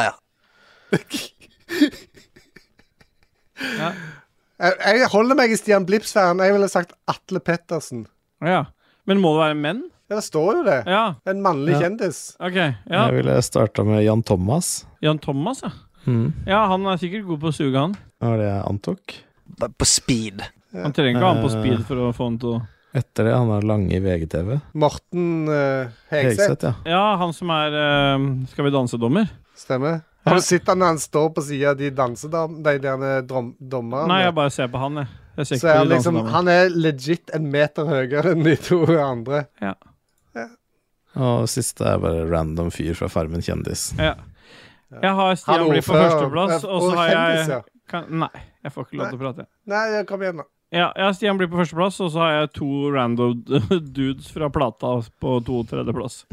S2: Ja.
S3: Jeg holder meg i Stian Blipp-sfæren. Jeg ville sagt Atle Pettersen.
S2: Ja. Men må det være menn?
S3: Ja, det står jo det.
S2: Ja.
S3: En mannlig kjendis.
S2: Ok, ja.
S5: Jeg ville starta med Jan Thomas.
S2: Jan Thomas, ja. Ja, han er sikkert god på å suge, han.
S5: Hva var det jeg antok?
S6: På speed.
S2: Han trenger ikke ha han på speed for å få han til å...
S5: Etter det, han er lange i VGTV.
S3: Morten Hegseth.
S5: Ja.
S2: Ja, han som er Skal vi danse-dommer?
S3: Stemmer. Har du sett han når han står på siden av de dommerne?
S2: Nei, jeg bare ser på han, jeg. Jeg ser
S3: Så
S2: ikke
S3: er
S2: på
S3: han
S2: de
S3: liksom,
S2: dansedommerne.
S3: han er legit en meter høyere enn de to andre.
S2: Ja.
S5: Og siste er bare random fyr fra Farmen kjendis.
S2: Ja. Jeg har Stian Blipp på førsteplass, og så har
S3: kjendis,
S2: jeg... Nei, jeg får ikke lov til å prate.
S3: Nei, kom igjen da.
S2: Ja, jeg har Stian Blipp på førsteplass, og så har jeg 2 random dudes fra plata på 2. og 3. plass.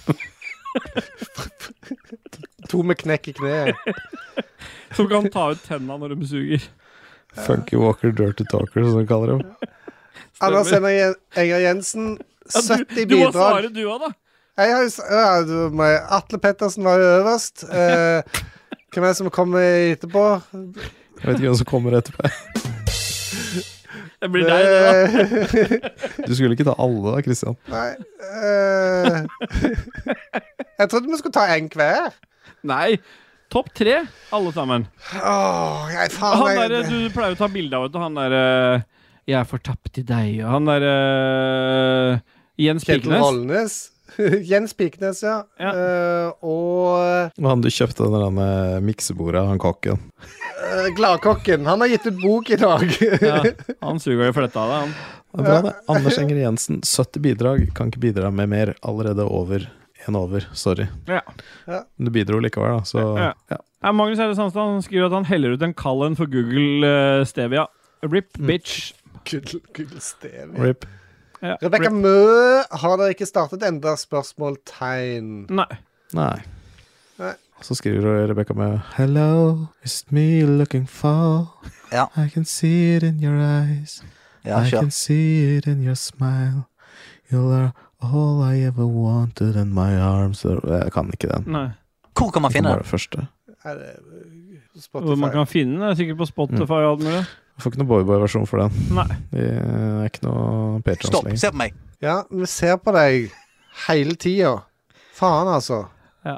S3: 2 med knekk i kneet.
S2: Som kan ta ut tenna når de suger.
S5: Funky Walker, Dirty Talker, som de kaller dem.
S3: Anders Enger Jensen, 70
S2: Du må
S3: bidrag.
S2: svare du også, da.
S3: Jeg har jo Atle Pettersen var jo øverst. Hvem er det som kommer etterpå?
S5: Jeg vet ikke hvem som kommer etterpå.
S2: Det blir deg, det da.
S5: Du skulle ikke ta alle da, Christian.
S3: Nei. Jeg trodde vi skulle ta en hver.
S2: Nei, topp 3, alle sammen.
S3: Jeg faen
S2: Han
S3: meg.
S2: der, du pleier å ta bilde av, vet du. Han der jeg er fortapt i deg, og han der Jens
S3: Kjetil
S2: Piknes.
S3: Rollnes. Jens Piknes, ja. Og
S5: Og han du kjøpte den der miksebordet, han kokken.
S3: Gladkokken. Han har gitt ut bok i dag.
S2: Ja, han suger jo fletta av det, han.
S5: Det er bra det. Anders Enger Jensen, 70 bidrag, kan ikke bidra med mer. Allerede over. Sorry.
S2: Ja.
S5: Men du bidro likevel, da. Så
S2: Ja.
S5: ja.
S2: Ja, Magnus Eide Sandstad han skriver at han heller ut en kall en for Google Stevia. Rip, bitch.
S3: Google Stevie.
S5: Rip.
S2: Ja.
S3: Rebecca
S2: Rip.
S3: Mø, har dere ikke startet enda spørsmåltegn?
S2: Nei.
S5: Nei.
S3: Nei.
S5: Så skriver Rebecca med Hello, is it me you're looking for?
S6: Ja.
S5: I can see it in your eyes.
S6: Ja,
S5: I
S6: kjør.
S5: can see it in your smile. You are all I ever wanted in my arms. Jeg kan ikke den.
S2: Nei.
S6: Hvor kan man
S5: Det
S6: finne
S5: var
S6: det?
S5: det første.
S3: Er det
S2: Hvor man
S3: Spotify?
S2: kan finne det, sikkert på Spotify og alt mulig.
S5: Jeg får ikke noe boyboy-versjon for den.
S2: Nei.
S5: Det er ikke noe Patrons
S6: Stopp,
S5: lenger.
S6: se på meg.
S3: Ja, vi ser på deg hele tida. Faen, altså.
S2: Ja.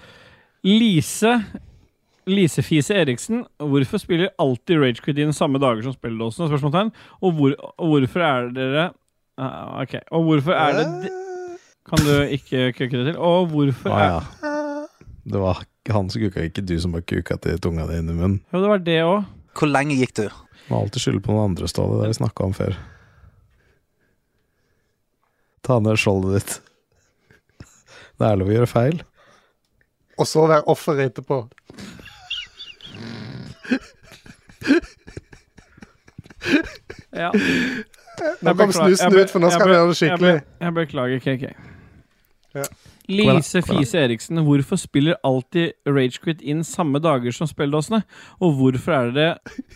S2: Lise Fise Eriksen, hvorfor spiller alltid Rage Quit inn samme dager som spilledåsen? Spørsmålstegn. Og hvorfor er dere ok. Og hvorfor er det Kan du ikke kukke det til? Og hvorfor
S5: Ja. Det var han som kuka, ikke du som bare kuka til tunga di inn i munnen.
S2: Jo, det var det òg.
S6: Hvor lenge gikk du?
S5: Må alltid skylde på noen andre, Ståle. Det har vi snakket om før. Ta ned skjoldet ditt. Det er lov å gjøre feil.
S3: Og så være offer etterpå.
S2: Ja.
S3: Nå kom snusen ut, for nå skal vi gjøre det skikkelig.
S2: Jeg beklager, KK.
S3: Ja.
S2: Lise Fise Eriksen, hvorfor spiller alltid Ragequit inn samme dager som spilledåsene? Og hvorfor er det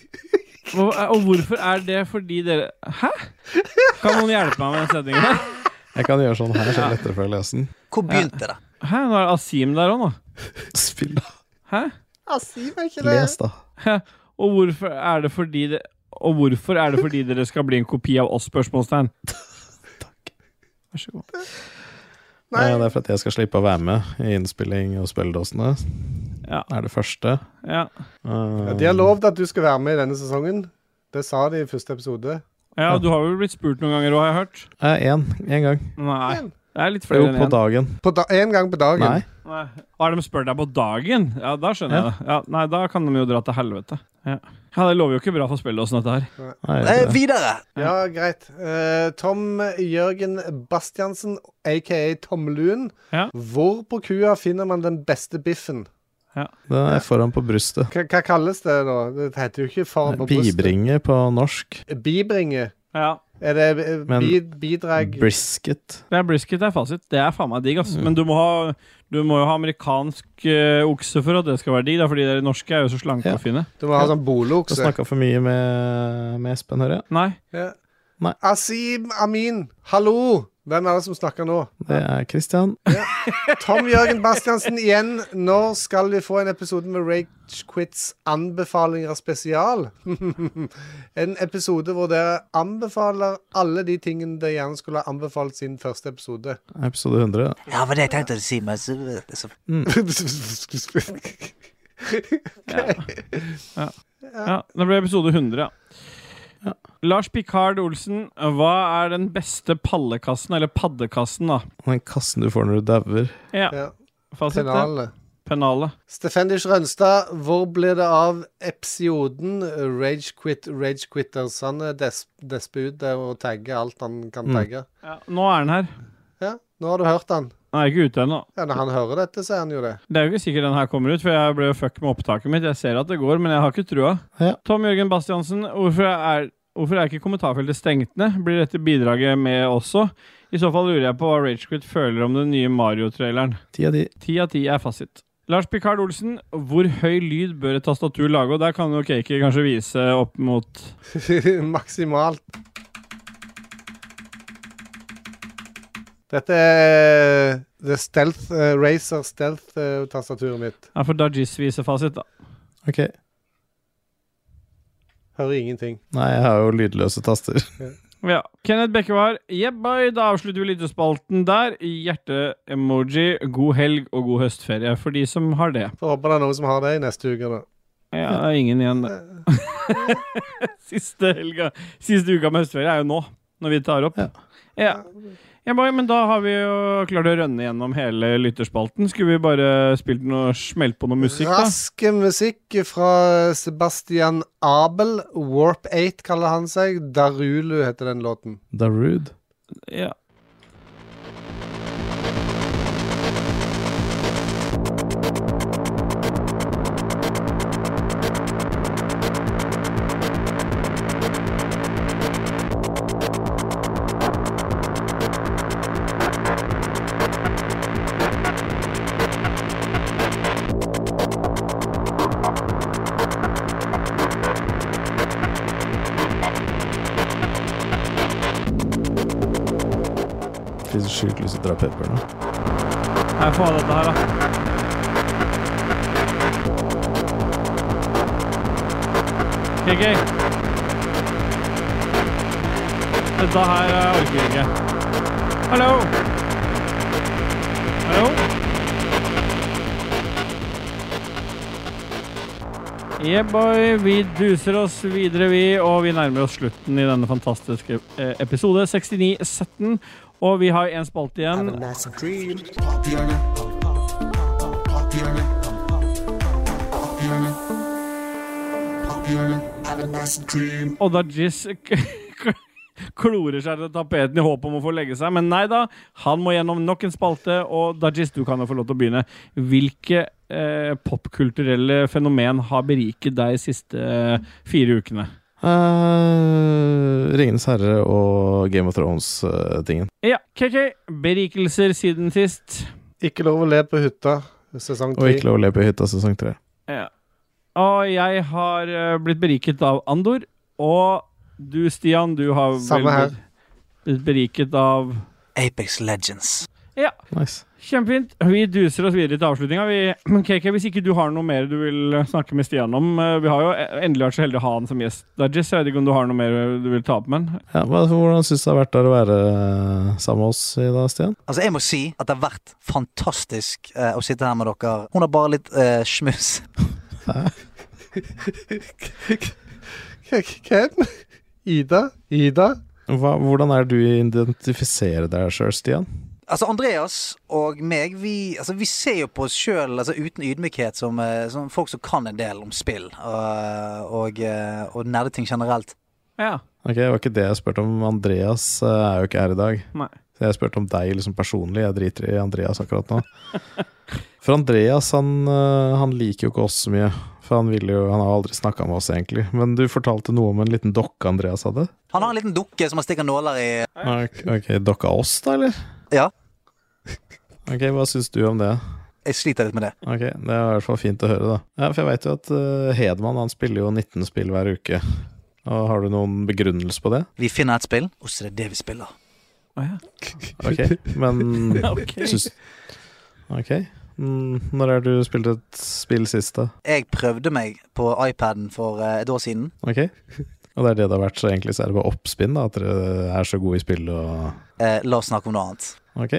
S2: fordi dere... Hæ? Kan noen hjelpe meg med den setningen her?
S5: Jeg kan gjøre sånn her, så lettere for å lese den.
S6: Hvor begynte det?
S2: Hæ? Nå er Asim der også nå.
S5: Spill da.
S2: Hæ?
S3: Asim er ikke det.
S5: Les da.
S2: Hæ? Og hvorfor er det fordi dere skal bli en kopi av oss, spørsmålstegn?
S5: Takk.
S2: Vær så god.
S3: Nei.
S5: Det er for at jeg skal slippe å være med i innspilling og spilledåsene.
S2: Ja.
S5: Er det første.
S2: Ja.
S3: De har lovd at du skal være med i denne sesongen. Det sa de i første episode.
S2: Ja, du har jo blitt spurt noen ganger, har jeg hørt.
S5: En gang.
S2: Nei,
S3: En.
S2: det er litt flere
S5: Jo,
S2: enn
S5: på
S2: en.
S5: dagen.
S3: En gang på dagen.
S5: Nei.
S2: Nei. Har de spurt deg på dagen? Ja, da skjønner jeg det. Ja, nei, da kan de jo dra til helvete. Ja, det lover jo ikke bra for spilledåsen dette her.
S5: Nei, det.
S6: Videre!
S3: Ja, greit. Tom Jørgen Bastiansen, a.k.a. Tom Luen.
S2: Ja.
S3: Hvor på kua finner man den beste biffen?
S5: Den er foran på brystet.
S3: Hva kalles det da? Det heter jo ikke foran på brystet.
S5: Bibringe på norsk.
S3: Bibringe.
S2: Ja.
S3: Er det
S5: Men-
S3: bidrag?
S5: Brisket.
S2: Det er brisket, det er fasit. Det er faen meg digg, ass. Men du må jo ha amerikansk okse for at det skal være digg, da, fordi de norske er jo så slanke
S5: Ja.
S2: og fine.
S3: Du må ha sånn
S5: Du
S3: bolokse.
S5: snakket for mye med Espen, hører jeg.
S2: Nei.
S3: Ja.
S5: Nei.
S3: Asim Amin, hallo! Hvem er det som snakker nå?
S5: Det er Christian.
S3: Tom Jørgen Bastiansen igjen. Når skal vi få en episode med Ragequits anbefalinger spesial? En episode hvor dere anbefaler alle de tingene dere gjerne skulle ha anbefalt sin første episode.
S5: Episode 100.
S4: Ja, men det tenkte jeg å si, men så
S2: Ja, det ble episode 100, ja. Lars Picard Olsen, hva er den beste pallekassen, eller paddekassen, da?
S5: Den kassen du får når du dauer.
S2: Ja,
S3: Ja.
S2: fasit det.
S3: Penale.
S2: Penale.
S3: Stefendish Rønstad, hvor blir det av episoden Ragequitters? Han desper ut der og tagger alt han kan tagge.
S2: Ja, nå er den her.
S3: Ja, nå har du hørt han.
S2: Den er ikke ute ennå.
S3: Ja, når han hører dette, så er han jo det.
S2: Det er jo ikke sikkert den her kommer ut, for jeg ble jo fuck med opptaket mitt. Jeg ser at det går, men jeg har ikke trua.
S5: Ja.
S2: Tom Jørgen Bastiansen, hvorfor er ikke kommentarfeltet stengt ned? Blir dette bidraget med også? I så fall lurer jeg på hva Ragequit føler om den nye Mario-traileren.
S5: 10 av 10.
S2: 10 av 10 er fasit. Lars Picard Olsen, hvor høy lyd bør et tastatur lage? Og der kan jo Keiki kanskje vise opp mot...
S3: Maksimalt. Dette er det Stealth, Razer Stealth-tastaturet mitt.
S2: Jeg får Dajis vise fasit, da.
S5: Ok.
S3: Hører ingenting.
S5: Nei, jeg har jo lydløse taster.
S2: Ja. Kenneth Bekkevar, bye, da avslutter vi lyttespalten der. Hjerte-emoji, god helg og god høstferie for de som har det.
S3: Får håpe det er noen som har det i neste uke da.
S2: Ja, det er ingen igjen, det. Siste uka med høstferie er jo nå, når vi tar opp. Ja, men da har vi jo klart å rønne gjennom hele lytterspalten. Skulle vi bare smelt på noe musikk, da?
S3: Raske musikk fra Sebastian Abel. Warp 8 kaller han seg. Darulu heter den låten.
S5: Darude.
S2: Ja.
S5: Det er så sjukt lyst til å dra pepper nå.
S2: Jeg får ha dette her, da. KK. Dette her orker jeg ikke. Hallo? Hallo? Boy, vi duser oss videre, og vi nærmer oss slutten i denne fantastiske episode 69-17. Og vi har en spalte igjen. Og da Jizz klorer seg til tapeten i håp om å få legge seg. Men nei da, han må gjennom nok en spalte. Og da Jizz, du kan jo få lov til å begynne. Hvilke popkulturelle fenomen har beriket deg de siste 4 ukene?
S5: Ringenes herre og Game of Thrones-tingen.
S2: Ja, KK, berikelser siden sist.
S3: Ikke lov å le på hytta, sesong 3.
S5: Og ikke lov å le på hytta, sesong 3.
S2: Ja. Og jeg har blitt beriket av Andor, og du, Stian, du har
S3: Samme her.
S2: blitt beriket av
S6: Apex Legends.
S2: Ja,
S5: Nice.
S2: kjempefint. Vi duser oss videre til avslutningen. KK, hvis ikke du har noe mer du vil snakke med Stian om, vi har jo endelig vært så heldig å ha han som gjest. Dajis, jeg vet ikke om du har noe mer du vil ta opp med han?
S5: Ja, hvordan synes du det har vært der å være sammen med oss i dag, Stian?
S6: Altså, jeg må si at det har vært fantastisk å sitte her med dere. Hun har bare litt smus.
S3: Hvem? Ida?
S5: Hvordan er det du identifiserer deg selv, Stian?
S6: Altså, Andreas og meg, vi ser jo på oss selv uten ydmykhet som folk som kan en del om spill og nerdeting generelt.
S2: Ja.
S5: Ok, det var ikke det jeg spurte om. Andreas er jo ikke her i dag.
S2: Nei.
S5: Så jeg spurte om deg liksom personlig. Jeg driter i Andreas akkurat nå. For Andreas, han liker jo ikke oss så mye. For han har aldri snakket med oss egentlig. Men du fortalte noe om en liten dokke Andreas hadde.
S6: Han har en liten dukke som han stikker nåler i.
S5: Ok, dokka oss da, eller?
S6: Ja,
S5: Ok, hva synes du om det?
S6: jeg sliter litt med det.
S5: Ok, det er i hvert fall fint å høre da. Ja, for jeg vet jo at Hedman, han spiller jo 19 spill hver uke. Og har du noen begrunnelse på det?
S6: Vi finner et spill, og så er det det vi spiller.
S5: Ok, men
S2: Ok.
S5: Ok, når er du spilt et spill sist da?
S6: Jeg prøvde meg på iPaden for et år siden.
S5: Ok, og det er det det har vært, så egentlig så er det bare oppspinn da, at dere er så gode i spill og...
S6: La oss snakke om noe annet.
S5: Ok.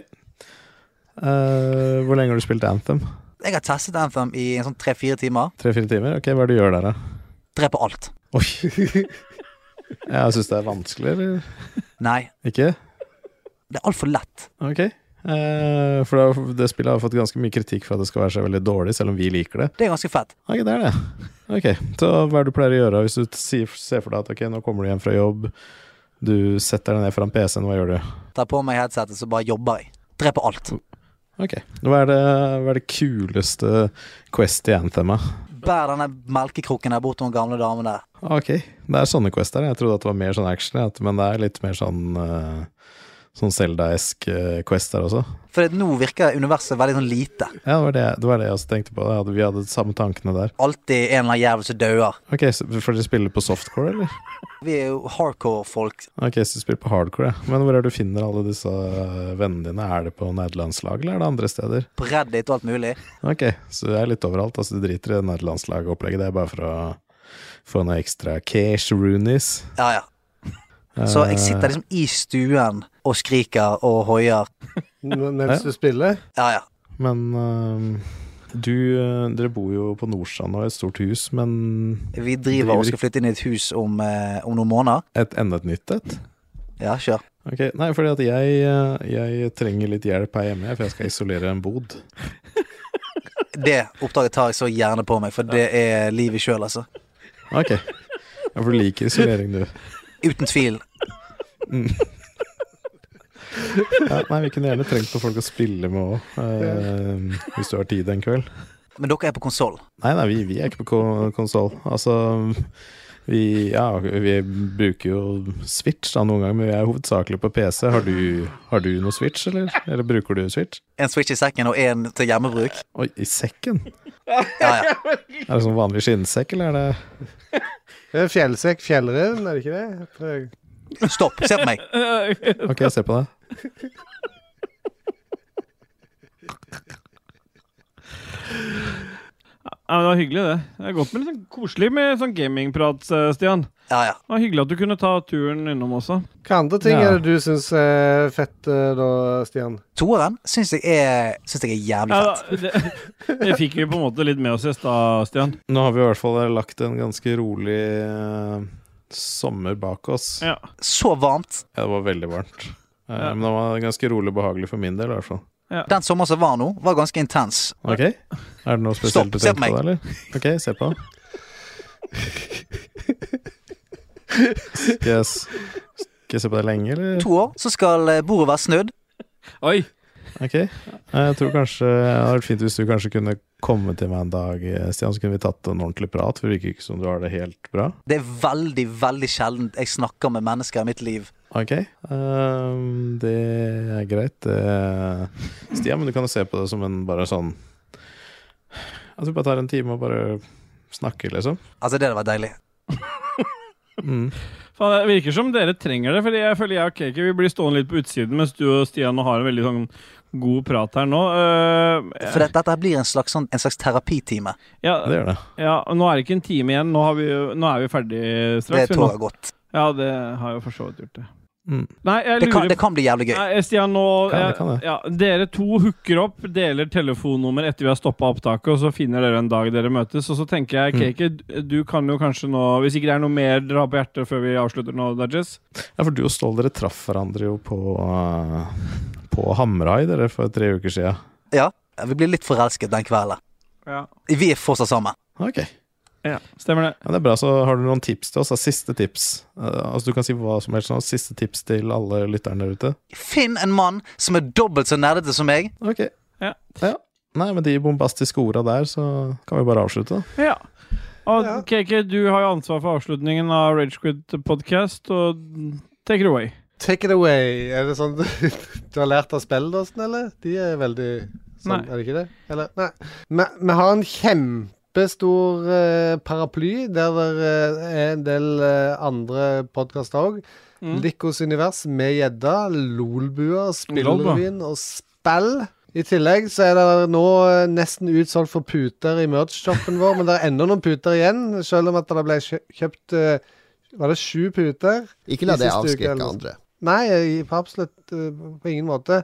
S5: Hvor lenge har du spilt Anthem?
S6: Jeg har testet Anthem i en sånn 3-4 timer.
S5: 3-4 timer? Ok, hva er det du gjør der da?
S6: Dreper alt.
S5: Oi. Jeg synes det er vanskelig, eller?
S6: Nei,
S5: Ikke?
S6: det er alt for lett.
S5: Ok. For det spillet har fått ganske mye kritikk for at det skal være så veldig dårlig, selv om vi liker det.
S6: Det er ganske fett.
S5: Ok, det er det. Ok, så hva er det du pleier å gjøre hvis du ser for deg at ok, nå kommer du hjem fra jobb, du setter deg ned foran PC-en, hva gjør du?
S6: Tar på meg headsetet, så bare jobber jeg. Dreper alt.
S5: Ok, hva er det kuleste quest i Anthem?
S6: Bær denne melkekroken der bort til den gamle damen der.
S5: Ok, det er sånne quester. Jeg trodde at det var mer sånn action, men det er litt mer sånn Zelda-esk quester også.
S6: For nå virker universet veldig sånn lite.
S5: Ja, det var det jeg også tenkte på. Vi hadde de samme tankene der.
S6: Alltid en eller annen jævel som døer.
S5: Ok, så får dere spille på softcore, eller?
S6: Vi er jo hardcore folk.
S5: Ok, så du spiller på hardcore, ja. Men hvor er det du finner alle disse vennene dine? Er det på nederlandslag, eller er det andre steder?
S6: På Reddit og alt mulig.
S5: Ok, så det er litt overalt. Altså, du driter i nederlandslagopplegget. Det er bare for å få noe ekstra cash runis.
S6: Ja. Så jeg sitter liksom i stuen og skriker og hoier.
S3: Mens du spiller?
S6: Ja.
S5: Men dere bor jo på Nordstrand og et stort hus, men
S6: Vi driver og skal flytte inn i et hus om noen måneder.
S5: enda et nytt et?
S6: Ja, kjør.
S5: Ok, nei, fordi at jeg trenger litt hjelp her hjemme, for jeg skal isolere en bod.
S6: Det oppdraget tar jeg så gjerne på meg, for det er livet selv, altså.
S5: Ok, ja, for du liker isolering, du.
S6: Uten tvil.
S5: Ja, nei, vi kunne gjerne trengt på folk å spille med også, hvis du har tid en kveld.
S6: Men dere er på konsol.
S5: Nei, vi er ikke på konsol. Altså, vi bruker jo Switch da noen ganger, men vi er hovedsakelig på PC. Har du noe Switch, eller? Eller bruker du Switch?
S6: En Switch i sekken og en til hjemmebruk.
S5: Oi, i sekken?
S6: Ja.
S5: Er det sånn vanlig skinnsekk, eller er det...
S3: Det er fjellsekk, fjellreven, er det ikke det?
S6: Stopp, se på meg.
S5: Ok, jeg ser på det.
S2: Ja, men det var hyggelig det. Det er godt med litt sånn koselig med sånn gamingprat, Stian.
S6: Ja.
S2: Det var hyggelig at du kunne ta turen innom også.
S3: Hva andre ting er det du synes er fett da, Stian?
S6: Toeren synes jeg er jævlig fett.
S2: Ja, det fikk vi på en måte litt med oss i stad, Stian.
S5: Nå har vi i hvert fall lagt en ganske rolig sommer bak oss.
S2: Ja.
S6: Så varmt.
S5: Ja, det var veldig varmt. Men det var ganske rolig og behagelig for min del i hvert fall.
S2: Ja.
S6: Den sommeren som var nå, var ganske intens.
S5: Ok, er det noe spesielt du tenker på det, eller? Ok, se på. Skal jeg se på det lenge, eller?
S6: 2 år, så skal bordet være snudd.
S2: Oi!
S5: Ok, jeg tror kanskje det hadde vært fint hvis du kanskje kunne komme til meg en dag, Stian, så kunne vi tatt en ordentlig prat, for det virker ikke som du har det helt bra.
S6: Det er veldig, veldig sjeldent jeg snakker med mennesker i mitt liv
S5: Ok, det er greit. Stian, men du kan jo se på det som en bare sånn at du bare tar en time og bare snakker, liksom.
S6: Altså, det hadde vært deilig.
S2: Faen, det virker som dere trenger det, fordi jeg føler jeg og Keke vi blir stående litt på utsiden, mens du og Stian har en veldig sånn god prat her nå.
S6: For dette blir en slags terapitime.
S2: Ja,
S5: Det gjør det.
S2: Ja, nå er det ikke en time igjen. Nå er vi ferdig straks.
S6: Det toget godt.
S2: Ja, det har jo for så vidt gjort det. Nei,
S6: Det kan bli jævlig gøy.
S2: Nei, Stian, nå
S5: Det kan det.
S2: ja, dere to hooker opp, deler telefonnummer etter vi har stoppet opptaket, og så finner dere en dag dere møtes. Og så tenker jeg, Keke, du kan jo kanskje nå, hvis ikke det er noe mer dere har på hjertet før vi avslutter nå, Dodges.
S5: Ja, for du og Stål, dere traff hverandre jo på Hamrai dere for 3 uker siden.
S6: Ja, vi blir litt forelsket den kvelden.
S2: Ja.
S6: Vi er fortsatt sammen.
S5: Ok.
S2: Ja, stemmer det.
S5: Ja, det er bra, så har du noen tips til oss, siste tips. Altså du kan si hva som helst, siste tips til alle lytterne der ute.
S6: Finn en mann som er dobbelt så nerdete som meg.
S5: Ok.
S2: Ja.
S5: Nei, med de bombastiske orda der, så kan vi bare avslutte.
S2: Ja. Og Keke, du har jo ansvar for avslutningen av Ragequit podcast, og take it away.
S3: Take it away. Er det sånn du har lært av spilledåsen, eller? De er veldig sånn, er det ikke det? Eller? Nei. Vi har en kjempestor paraply, der det er en del andre podcaster også. Likos univers med gjedda, lolbua, spillerevyen og spill. I tillegg så er det nå nesten utsolgt for puter i merch-shoppen vår, men det er enda noen puter igjen, selv om at det ble kjøpt, var det 7 puter?
S8: Ikke la det avskrekke andre.
S3: Nei, absolutt på ingen måte.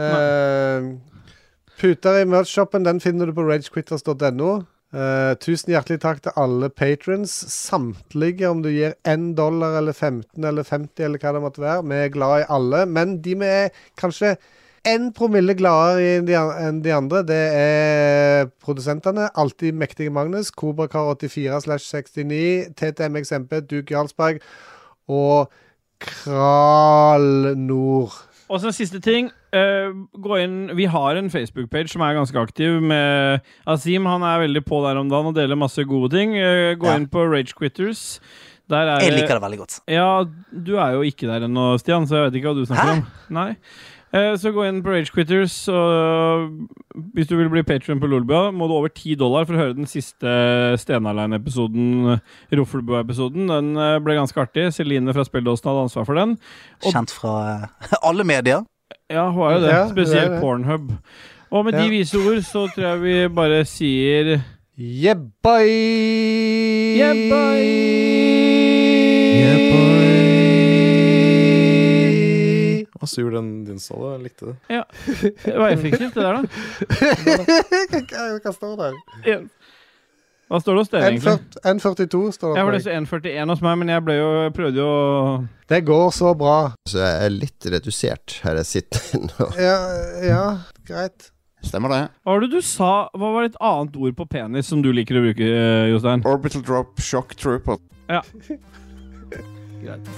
S3: Puter i merch-shoppen, den finner du på ragequitters.no. Tusen hjertelig takk til alle patrons, samtlige, om du gir $1 eller 15 eller 50 eller hva det måtte være. Vi er glad i alle, men de vi er kanskje 1 promille gladere enn de andre, det er produsentene. Alltid mektige Magnus, Kobrakar84/69, TTMXMP, Duke Jarlsberg og Kral Nord.
S2: Og så en siste ting, gå inn, vi har en Facebook-page som er ganske aktiv med Azim, han er veldig på der om dagen og deler masse gode ting. Gå inn på Ragequitters.
S6: Jeg liker det veldig godt.
S2: Ja, du er jo ikke der ennå, Stian, så jeg vet ikke hva du snakker om. Nei. Så gå inn på Ragequitters, og hvis du vil bli Patreon på Lolbua, må du over $10 for å høre den siste Stenarlein-episoden, Roffelbua-episoden. Den ble ganske artig. Celine fra Spilledåsen hadde ansvar for den.
S6: Kjent fra alle medier.
S2: Ja, hun er jo det. Spesielt Pornhub. Og med de vise ord så tror jeg vi bare sier
S3: Yeah, bye!
S2: Yeah, bye!
S5: Yeah, bye! Hva sur den din Ståle, jeg likte det.
S2: Ja, det var effektivt det der da.
S3: Hva står der?
S2: Hva står det hos dere egentlig?
S3: N42 står det.
S2: Jeg var det så 141 hos meg, men jeg prøvde jo å...
S3: Det går så bra.
S8: Så jeg er litt redusert her jeg sitter nå.
S3: Ja, greit.
S8: Stemmer det?
S2: Hva var det du sa? Hva var et annet ord på penis som du liker å bruke, Jostein?
S8: Orbital drop shock trooper.
S2: Ja. Greit.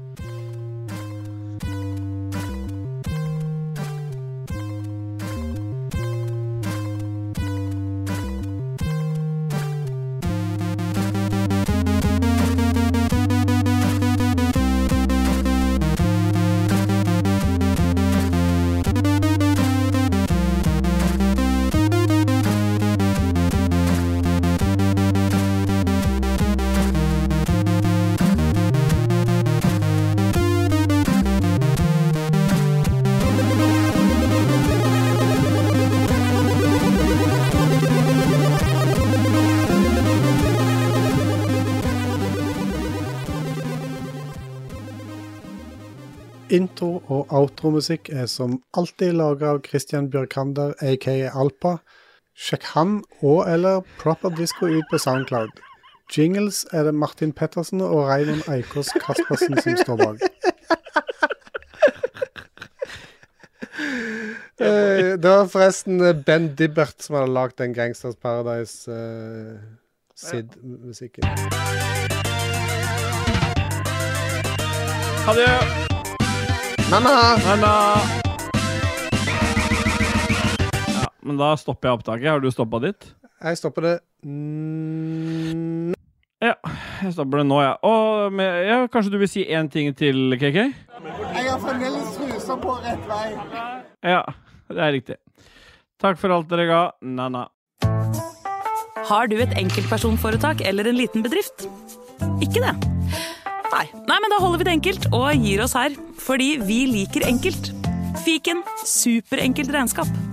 S3: Intro- og outro-musikk er som alltid laget av Christian Bjørkander, a.k.a. Alpa. Sjekk han og eller Proper Disco ut på SoundCloud. Jingles er det Martin Pettersen og Raymond Eikås Kaspersen som står bak. Det var forresten Ben Dibbert som hadde lagt den Gangsters Paradise Sid-musikken.
S2: Ha det!
S3: Mamma!
S2: Ja, men da stopper jeg opptaket. Har du stoppet ditt?
S3: Jeg stopper det.
S2: Ja, jeg stopper det nå, ja. Og kanskje du vil si en ting til, KK? Ja, det er riktig. Takk for alt dere ga, Nanna.
S1: Har du et enkeltpersonforetak eller en liten bedrift? Ikke det? Nei, men da holder vi det enkelt og gir oss her, fordi vi liker enkelt. Fiken superenkelt regnskap.